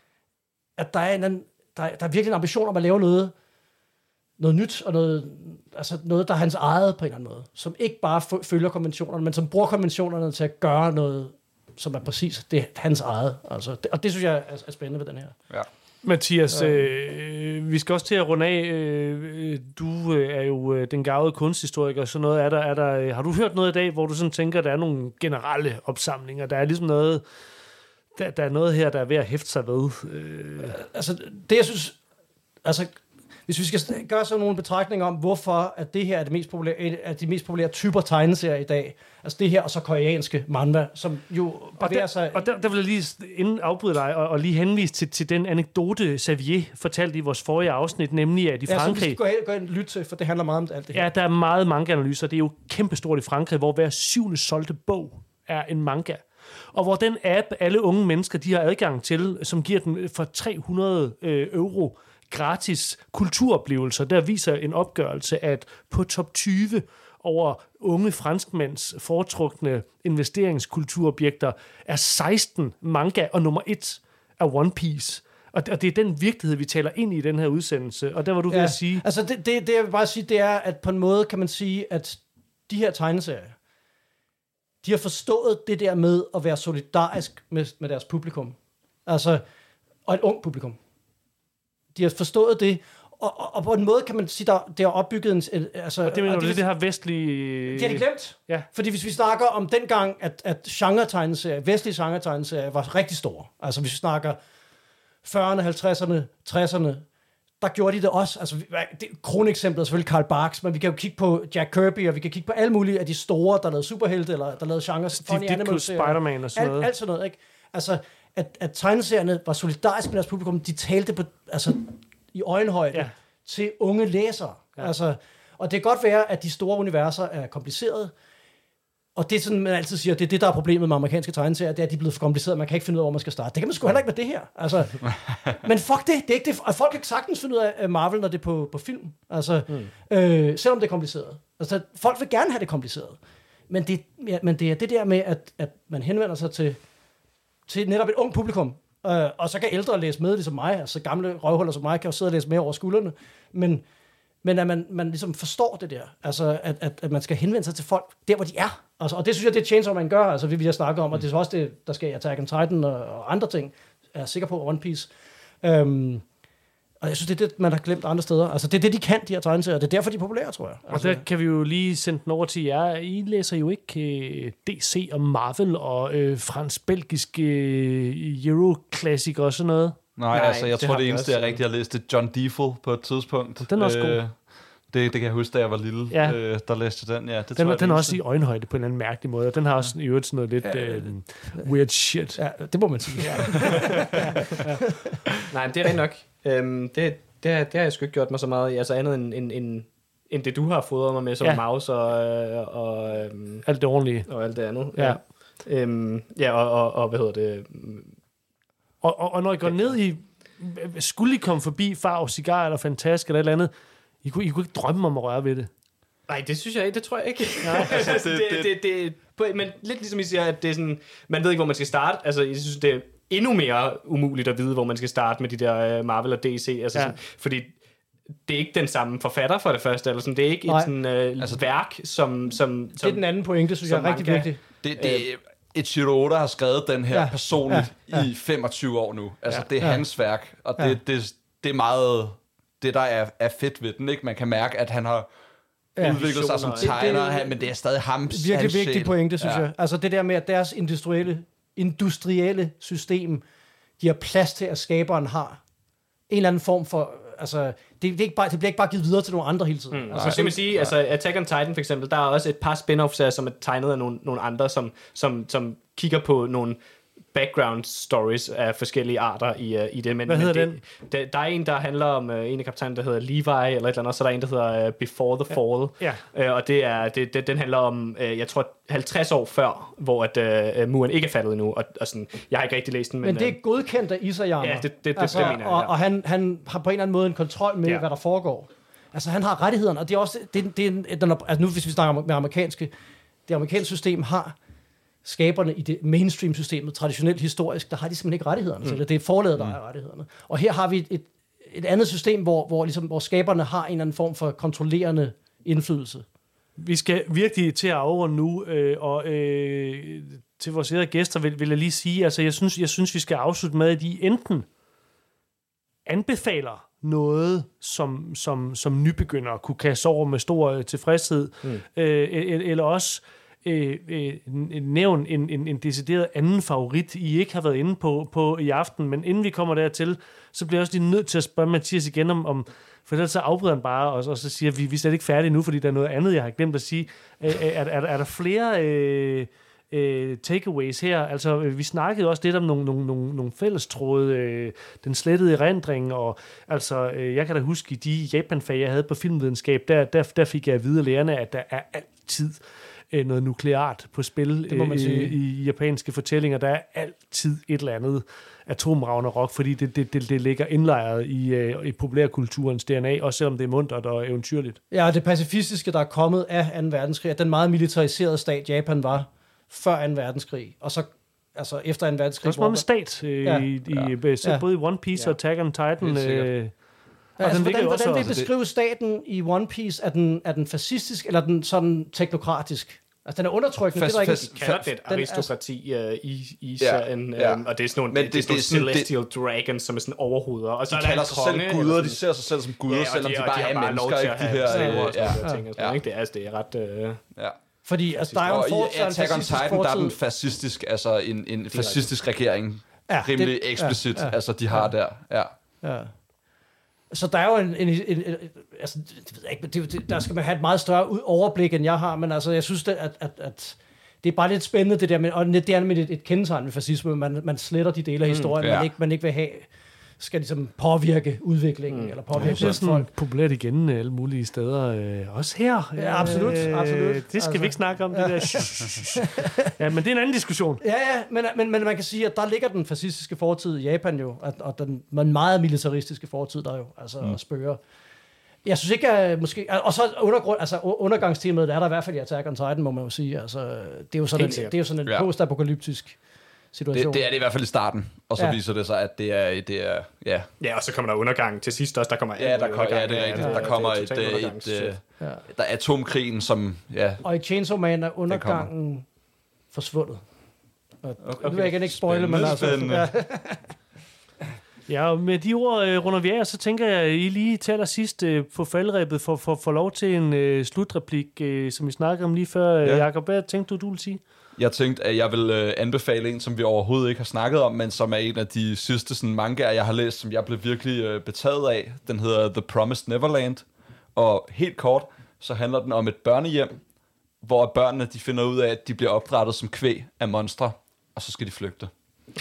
[SPEAKER 4] at der er, en anden, der, er, der er virkelig en ambition om at lave noget, noget nyt, og noget, altså noget, der er hans eget på en eller anden måde, som ikke bare f- følger konventionerne, men som bruger konventionerne til at gøre noget, som er præcis det hans eget. Altså, det, og det synes jeg er, er spændende ved den her.
[SPEAKER 2] Ja.
[SPEAKER 1] Mathias, øh, vi skal også til at runde af. Øh, du øh, er jo øh, den gavede kunsthistoriker, så noget er der, er der øh, har du hørt noget i dag, hvor du sådan tænker, der er nogle generelle opsamlinger? Der er ligesom noget, der, der er noget her, der er ved at hæfte sig ved. Øh.
[SPEAKER 4] Altså, det jeg synes, altså, hvis vi skal gøre sådan nogle betragtninger om, hvorfor at det her er det mest populære, er de mest populære typer tegneserier i dag, altså det her og så koreanske manga, som jo bevæger sig...
[SPEAKER 1] Og der, der vil jeg lige inden afbryde dig, og, og lige henvise til, til den anekdote, Xavier fortalte i vores forrige afsnit, nemlig at i Frankrig... Ja, så vi skal gå ind, gå ind og lytte til, for det handler meget om alt det her. Ja, der er meget manga-analyser. Det er jo kæmpestort i Frankrig, hvor hver syvende solgte bog er en manga. Og hvor den app, alle unge mennesker, de har adgang til, som giver den for tre hundrede euro gratis kulturoplevelser, der viser en opgørelse, at på top tyve over unge franskmænds foretrukne investeringskulturobjekter er seksten manga, og nummer et er One Piece. Og det er den virkelighed, vi taler ind i den her udsendelse. Og der var du ja, ved at sige...
[SPEAKER 4] Altså det, det, det, jeg vil bare sige, det er, at på en måde kan man sige, at de her tegneserier, de har forstået det der med at være solidarisk med, med deres publikum. Altså, og et ung publikum. De har forstået det, og, og, og på en måde kan man sige, der det har opbygget en... Altså,
[SPEAKER 1] og det mener
[SPEAKER 4] og
[SPEAKER 1] du,
[SPEAKER 4] det,
[SPEAKER 1] det her vestlige...
[SPEAKER 4] Det har de glemt.
[SPEAKER 1] Ja.
[SPEAKER 4] Fordi hvis vi snakker om dengang, at, at genre-tegneserier, vestlige genre-tegneserier var rigtig store. Altså hvis vi snakker fyrrerne, halvtredserne, tresserne, der gjorde de det også. Altså, det, kroneksemplet er selvfølgelig Karl Barks, men vi kan jo kigge på Jack Kirby, og vi kan kigge på alle mulige af de store, der lavede superhelte, eller der lavede genre.
[SPEAKER 1] Steve Ditko, Spider-Man og sådan noget.
[SPEAKER 4] Alt, alt sådan noget, ikke? Altså, at, at tegneserierne var solidariske med deres publikum, de talte på, altså, i øjenhøjde ja. til unge læsere. Ja. Altså, og det kan godt være, at de store universer er komplicerede, og det er sådan, man altid siger, det er det, der er problemet med amerikanske tegneserier, det er, at de er blevet for komplicerede, man kan ikke finde ud af, hvor man skal starte. Det kan man sgu heller ikke med det her. Altså, men fuck det, det er ikke det. Og folk kan sagtens finde ud af Marvel, når det er på, på film. Altså, mm. øh, selvom det er kompliceret. Altså, folk vil gerne have det kompliceret. Men det, ja, men det er det der med, at, at man henvender sig til, til netop et ung publikum, øh, og så kan ældre læse med, ligesom mig, altså gamle røvhuller som mig, kan jo sidde og læse med over skuldrene, men, men at man, man ligesom forstår det der, altså at, at, at man skal henvende sig til folk der, hvor de er. Altså, og det synes jeg, det er Chainsaw Man gør, altså vi vil snakke om, og det er også det, der sker i Attack on Titan og, og andre ting, jeg er sikker på, One Piece. Um, og jeg synes, det er det, man har glemt andre steder. Altså, det er det, de kan, de her tegneserier. Det er derfor, de er populære, tror jeg. Altså,
[SPEAKER 1] og der kan vi jo lige sende den over til jer. I læser jo ikke uh, D C og Marvel og uh, fransk-belgisk uh, Euro-klassikere og sådan noget.
[SPEAKER 2] Nej, Nej altså, jeg det tror, det eneste, jeg rigtig har læst, det er John Deefel på et tidspunkt.
[SPEAKER 1] Den er også
[SPEAKER 2] øh,
[SPEAKER 1] god.
[SPEAKER 2] Det, det kan jeg huske, da jeg var lille, ja. øh, der læste den. Ja, det
[SPEAKER 1] den
[SPEAKER 2] tror jeg,
[SPEAKER 1] den er også i øjenhøjde på en eller anden mærkelig måde, og den har også i øvrigt sådan noget lidt ja. uh, weird shit.
[SPEAKER 4] Ja, det må man sige. Ja.
[SPEAKER 3] ja. Ja. Nej, men det er rent nok. Øhm, det, det, har, det har jeg sgu ikke gjort mig så meget i, altså andet end, end, end, end det, du har fodret mig med, som ja. mouse og... og øhm,
[SPEAKER 1] alt det ordentlige.
[SPEAKER 3] Og alt det andet.
[SPEAKER 1] Ja,
[SPEAKER 3] ja, øhm, ja og, og, og hvad hedder det...
[SPEAKER 1] Og, og, og når I går ned i... Skulle I komme forbi Farv, Cigar eller Fantask eller et eller andet, I kunne, I kunne ikke drømme om at røre ved det.
[SPEAKER 3] Nej, det synes jeg ikke. Det tror jeg ikke. Nej, altså, det, det, det, det, men lidt ligesom I siger, at det er sådan, man ved ikke, hvor man skal starte. Altså, jeg synes, det er endnu mere umuligt at vide, hvor man skal starte med de der Marvel og D C. Altså, ja. sådan, fordi det er ikke den samme forfatter for det første. Eller sådan, det er ikke Nej. et sådan, uh, altså, værk, som, som...
[SPEAKER 4] Det er den anden pointe, synes jeg er rigtig vigtigt.
[SPEAKER 2] Det, det Eiichiro Oda har skrevet den her ja. personligt ja. Ja. i femogtyve år nu. Altså, ja. det er ja. hans værk, og det, ja. det, det, det er meget... det, der er, er fedt ved den, ikke? Man kan mærke, at han har ja, udviklet sig som tegner, det, det, men det er stadig ham.
[SPEAKER 4] Virkelig vigtig pointe, synes ja. jeg. Altså det der med, at deres industrielle, industrielle system giver plads til, at skaberen har en eller anden form for... Altså, det, det, er ikke bare, det bliver ikke bare givet videre til nogle andre hele tiden.
[SPEAKER 3] Mm, altså, så kan man sige, ja. altså Attack on Titan for eksempel, der er også et par spin-offs, som er tegnet af nogle, nogle andre, som, som, som kigger på nogle background stories af forskellige arter i, uh, i det. Men,
[SPEAKER 1] Hvad hedder
[SPEAKER 3] men det, den? Der, der er en, der handler om uh, en af kaptajnen, der hedder Levi, eller et eller andet, så der er en, der hedder uh, Before the Fall. Ja. Uh, og det er, det, det, den handler om, uh, jeg tror, halvtreds år før, hvor at, uh, muren ikke er faldet endnu. Og, og sådan, jeg har ikke rigtig læst den. Men,
[SPEAKER 4] men det er godkendt af Isayama.
[SPEAKER 3] Ja, det, det,
[SPEAKER 4] altså,
[SPEAKER 3] det, det mener jeg.
[SPEAKER 4] Og,
[SPEAKER 3] ja.
[SPEAKER 4] og han, han har på en eller anden måde en kontrol med, ja. hvad der foregår. Altså, han har rettighederne, og det er også... Det, det er, den, altså, nu hvis vi snakker med amerikanske... Det amerikanske system har... skaberne i det mainstream-systemet, traditionelt historisk, der har de simpelthen ikke rettighederne til mm. det. Det er forladet, der mm. er rettighederne. Og her har vi et, et, et andet system, hvor, hvor, ligesom, hvor skaberne har en eller anden form for kontrollerende indflydelse.
[SPEAKER 1] Vi skal virkelig til at afrunde nu, øh, og øh, til vores ærede gæster vil, vil jeg lige sige, altså jeg synes, jeg synes, vi skal afslutte med, at de enten anbefaler noget, som, som, som nybegyndere kunne kaste over med stor tilfredshed, mm. øh, eller også Øh, øh, nævn en, en, en decideret anden favorit, I ikke har været inde på, på i aften, men inden vi kommer dertil, så bliver jeg også lige nødt til at spørge Mathias igen om, om for ellers så afbryder han bare, og, og så siger vi, vi er slet ikke færdige nu, fordi der er noget andet, jeg har glemt at sige. Øh, er, er, er der flere øh, øh, takeaways her? Altså, vi snakkede også lidt om nogle, nogle, nogle, nogle fællestråde, øh, den slettede erindring, og altså, øh, jeg kan da huske, i de Japan-fag, jeg havde på filmvidenskab, der, der, der fik jeg at vide af lærerne, at der er altid noget nukleart på spil i, i japanske fortællinger. Der er altid et eller andet atomragnarok, fordi det, det, det, det ligger indlejret i, i populærkulturens D N A, også selvom det er muntert og eventyrligt.
[SPEAKER 4] Ja, det pacifistiske, der er kommet af anden verdenskrig, den meget militariserede stat, Japan var før anden verdenskrig, og så altså efter anden verdenskrig.
[SPEAKER 1] Det er også meget med stat, øh,
[SPEAKER 4] ja.
[SPEAKER 1] i, i, ja. både i One Piece ja. og Attack on Titan. Øh,
[SPEAKER 4] Ja, altså, hvordan, hvordan vil I beskrive staten i One Piece? Er den, er den fascistisk, eller er den sådan teknokratisk? Altså, den er undertrykkende.
[SPEAKER 3] Fast,
[SPEAKER 4] det er
[SPEAKER 3] fast,
[SPEAKER 4] ikke...
[SPEAKER 3] kalder det et aristokrati uh, i, i serien, ja, ja. Um, og det er sådan nogle, det, det, det, det er sådan celestial det, dragons, som er sådan overhoveder. Og så
[SPEAKER 2] de kalder sig selv guder, de ser sig selv som guder, ja, selvom de, de bare er mennesker, ikke? De her
[SPEAKER 3] ting. Det er, det er ret... Uh,
[SPEAKER 2] ja.
[SPEAKER 4] Fordi altså, der er jo en
[SPEAKER 2] fortid, Attack on Titan, der er den fascistisk, altså en, en fascistisk regering, ja, rimelig det, eksplicit, ja, ja, altså de har ja. der, ja.
[SPEAKER 4] ja. Så der er jo en, en, en, en, en altså, det ved jeg ikke, det, det, der skal man have et meget større overblik, end jeg har, men altså, jeg synes, det, at, at, at det er bare lidt spændende, det der med, og det er med et, et kendetegn med fascisme, man, man sletter de dele af historien, mm, ja. man, ikke, man ikke vil have, skal ligesom påvirke udviklingen, mm. eller påvirke
[SPEAKER 1] det er sådan folk. Populært igen alle mulige steder, øh, også her.
[SPEAKER 4] Ja, absolut, øh, absolut.
[SPEAKER 1] Det skal altså. vi ikke snakke om, det ja. der. Ja, men det er en anden diskussion.
[SPEAKER 4] Ja, ja, men, men, men man kan sige, at der ligger den fascistiske fortid i Japan jo, og, og den, den meget militaristiske fortid der jo, altså mm. spørger. Jeg synes ikke, at måske... Og så undergrund, altså undergangstemaet, der er der i hvert fald i Attack on Titan, må man jo sige. Altså, det er jo sådan, en, det er jo sådan en ja. post-apokalyptisk situation.
[SPEAKER 2] Det, det er det i hvert fald i starten, og så ja. viser det sig, at det er, det er ja.
[SPEAKER 3] Ja, og så kommer der undergang til sidst også, der kommer
[SPEAKER 2] ja, der, kom, ja, det er rigtigt. Ja, der kommer et, et, et, et ja. der er atomkrigen, som ja.
[SPEAKER 4] Og i Chainsaw Man er undergangen forsvundet. Og okay. Nu vil jeg igen ikke spoile, men altså... Ja.
[SPEAKER 1] Ja, og med de ord øh, runder vi af, så tænker jeg, at I lige til allersidst øh, på faldrebet for, for, for lov til en øh, slutreplik, øh, som vi snakkede om lige før. Ja. Jakob, hvad tænkte du, du ville sige?
[SPEAKER 2] Jeg tænkte, at jeg vil øh, anbefale en, som vi overhovedet ikke har snakket om, men som er en af de sidste sådan, mangaer, jeg har læst, som jeg blev virkelig øh, betaget af. Den hedder The Promised Neverland, og helt kort, så handler den om et børnehjem, hvor børnene de finder ud af, at de bliver opdrættet som kvæg af monstre, og så skal de flygte.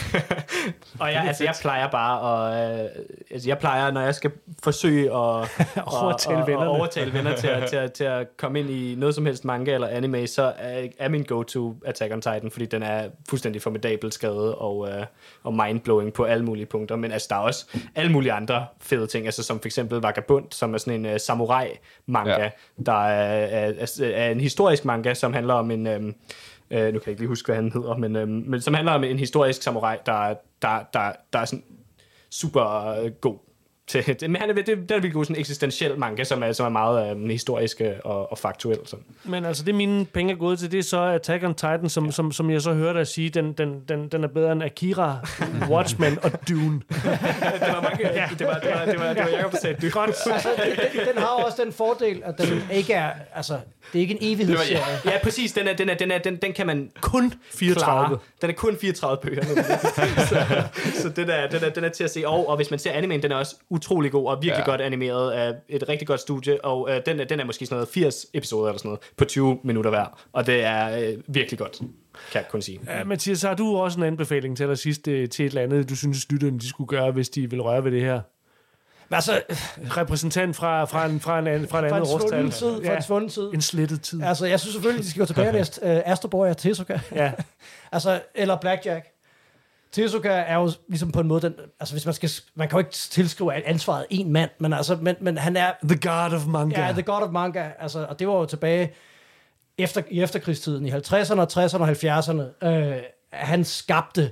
[SPEAKER 3] Og jeg, altså, jeg plejer bare at, øh, altså, jeg plejer, når jeg skal forsøge at
[SPEAKER 1] overtale, og,
[SPEAKER 3] og, overtale venner til at, til, at, til at komme ind i noget som helst manga eller anime, så er, er min go-to Attack on Titan, fordi den er fuldstændig formidabelt skrevet og, øh, og mindblowing på alle mulige punkter, men altså, der er også alle mulige andre fede ting, altså som for eksempel Vagabond, som er sådan en uh, samurai-manga, ja. der er, er, er en historisk manga, som handler om en... Um, Uh, nu kan jeg ikke lige huske, hvad han hedder, men, uh, men som handler om en historisk samurai, der, der, der, der er sådan super uh, god. til det. Men han er, det, det er virkelig god sådan en eksistentiel manga, som er, som er meget um, historisk og, og faktuel. Sådan.
[SPEAKER 1] Men altså, det mine penge er gået til, det er så Attack on Titan, som, ja. som, som jeg så hørte dig sige, den, den, den, den er bedre end Akira, Watchmen og Dune.
[SPEAKER 3] det var mange, ja. det var, det var, det var, det var Jacob, der sagde,
[SPEAKER 4] godt. Altså, den, den har også den fordel, at den ikke er, altså, det er ikke en evighedsserie.
[SPEAKER 3] Ja, ja, præcis, den, er, den, er, den, er, den, den kan man kun
[SPEAKER 1] fireogtredive.
[SPEAKER 3] Klare. Den er kun fireogtredive bøger. så så den, er, den, er, den er til at se. Og, og hvis man ser animen, den er også utrolig god og virkelig ja. godt animeret af et rigtig godt studie. Og uh, den, er, den er måske sådan noget firs episoder eller sådan noget, på tyve minutter hver. Og det er uh, virkelig godt, kan jeg kun sige.
[SPEAKER 1] Ja, Mathias, har du også en anbefaling til dig sidst til et eller andet, du synes, lytterne de skulle gøre, hvis de vil røre ved det her?
[SPEAKER 4] Altså,
[SPEAKER 1] repræsentant fra, fra en, fra en, anden, fra en anden årstal.
[SPEAKER 4] Tid, ja, fra en svunden tid.
[SPEAKER 1] En slettet tid.
[SPEAKER 4] Altså, jeg synes selvfølgelig, de skal gå tilbage og læse uh, Astro Boy og Tezuka.
[SPEAKER 1] Ja.
[SPEAKER 4] altså, eller Blackjack. Tezuka er jo ligesom på en måde den, altså hvis man skal, man kan jo ikke tilskrive ansvaret en mand, men altså, men, men han er
[SPEAKER 1] the god of manga.
[SPEAKER 4] Ja, the god of manga. Altså, og det var jo tilbage efter i efterkrigstiden i halvtredserne og tresserne og halvfjerdserne. Øh, han skabte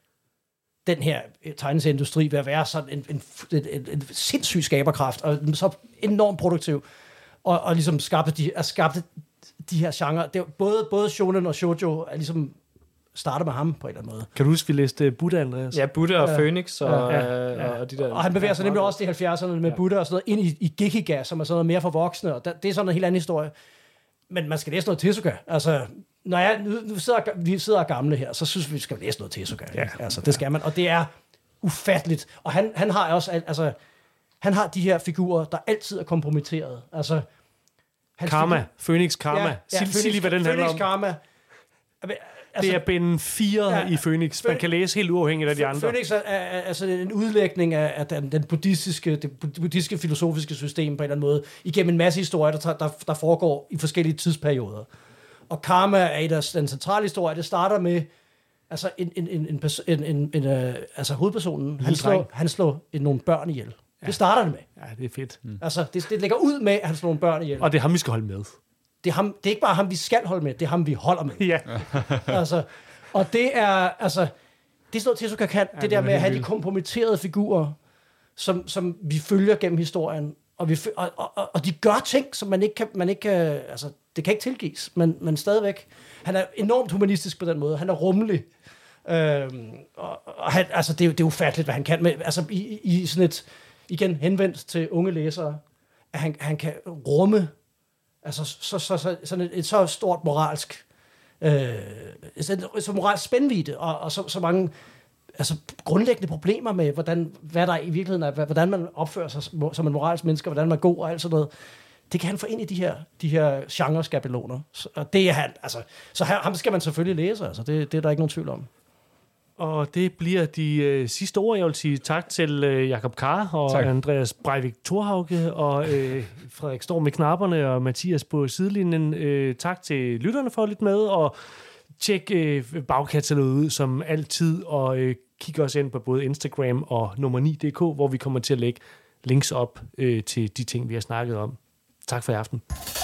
[SPEAKER 4] den her tegneserieindustri ved at være sådan en, en, en, en, en sindssyg skaberkraft og så enormt produktiv og, og ligesom skabte de, skabte de her genre. Det var både både shonen og shoujo er ligesom starter med ham på en eller anden måde.
[SPEAKER 1] Kan du huske, vi læste Buddha, Andreas?
[SPEAKER 3] Ja, Buddha og ja. Phoenix og,
[SPEAKER 1] ja.
[SPEAKER 3] Ja.
[SPEAKER 4] Ja.
[SPEAKER 3] og de der...
[SPEAKER 4] Og han bevæger sig nemlig også i halvfjerdserne med ja. Buddha og sådan noget, ind i, i Gekiga, som er sådan noget mere for voksne, og det er sådan en helt anden historie. Men man skal læse noget Tezuka. Altså, når jeg, nu, nu sidder, vi sidder gamle her, så synes vi, vi skal læse noget Tezuka. Ja. Altså, det skal man, og det er ufatteligt. Og han, han har også, altså, han har de her figurer, der altid er kompromitteret. Altså,
[SPEAKER 1] Karma. Figur... Phoenix Karma.
[SPEAKER 4] Ja, ja,
[SPEAKER 1] Sig, sig lige, hvad den handler om.
[SPEAKER 4] Phoenix Karma.
[SPEAKER 1] Altså, det er bind fire ja, i Phoenix. Man kan læse helt uafhængigt af de andre.
[SPEAKER 4] Phoenix er, er, er altså en udlægning af, af den, den buddhistiske, det buddhistiske filosofiske system på en eller anden måde, igennem en masse historier, der, der, der foregår i forskellige tidsperioder. Og Karma er et af den centrale historie. Det starter med altså en, en, en, en, en, en, en uh, altså hovedpersonen, han slår, han slår nogle børn ihjel. Ja. Det starter det med.
[SPEAKER 1] Ja, det er fedt.
[SPEAKER 4] Mm. Altså, det, det lægger ud med, at han slår nogle børn ihjel.
[SPEAKER 1] Og det er ham, vi skal holde med.
[SPEAKER 4] Det er, ham, det er ikke bare ham, vi skal holde med, det er ham, vi holder med.
[SPEAKER 1] Ja.
[SPEAKER 4] altså, og det er, altså, det er sådan noget, Tezuka kan, ja, det der med at have de kompromitterede figurer, som, som vi følger gennem historien, og, vi, og, og, og de gør ting, som man ikke kan, man ikke kan, altså, det kan ikke tilgives, men, men stadigvæk. Han er enormt humanistisk på den måde, han er rummelig, øhm, og, og han, altså, det er, det er ufatteligt, hvad han kan, med, altså, i, i sådan et, igen, henvendt til unge læsere, at han, han kan rumme altså så, så, så, sådan et, et så stort moralsk øh, så, så moralsk spændvidde og, og så, så mange altså grundlæggende problemer med hvordan hvad der i virkeligheden er, hvordan man opfører sig som en moralsk menneske, hvordan man er god og alt sådan noget. Det kan han få ind i de her de her genre-skabeloner. Og det er han altså så her, ham skal man selvfølgelig læse, altså det, det er der ikke nogen tvivl om.
[SPEAKER 1] Og det bliver de øh, sidste ord. Jeg vil sige tak til øh, Jacob Karr og tak. Andreas Breivik Thorhauge og øh, Frederik Storm med knapperne og Mathias på sidelinjen. Øh, tak til lytterne for at lytte med, og tjek øh, bagkataloget ud som altid, og øh, kig også ind på både Instagram og nummer ni punktum d k, hvor vi kommer til at lægge links op øh, til de ting, vi har snakket om. Tak for i aften.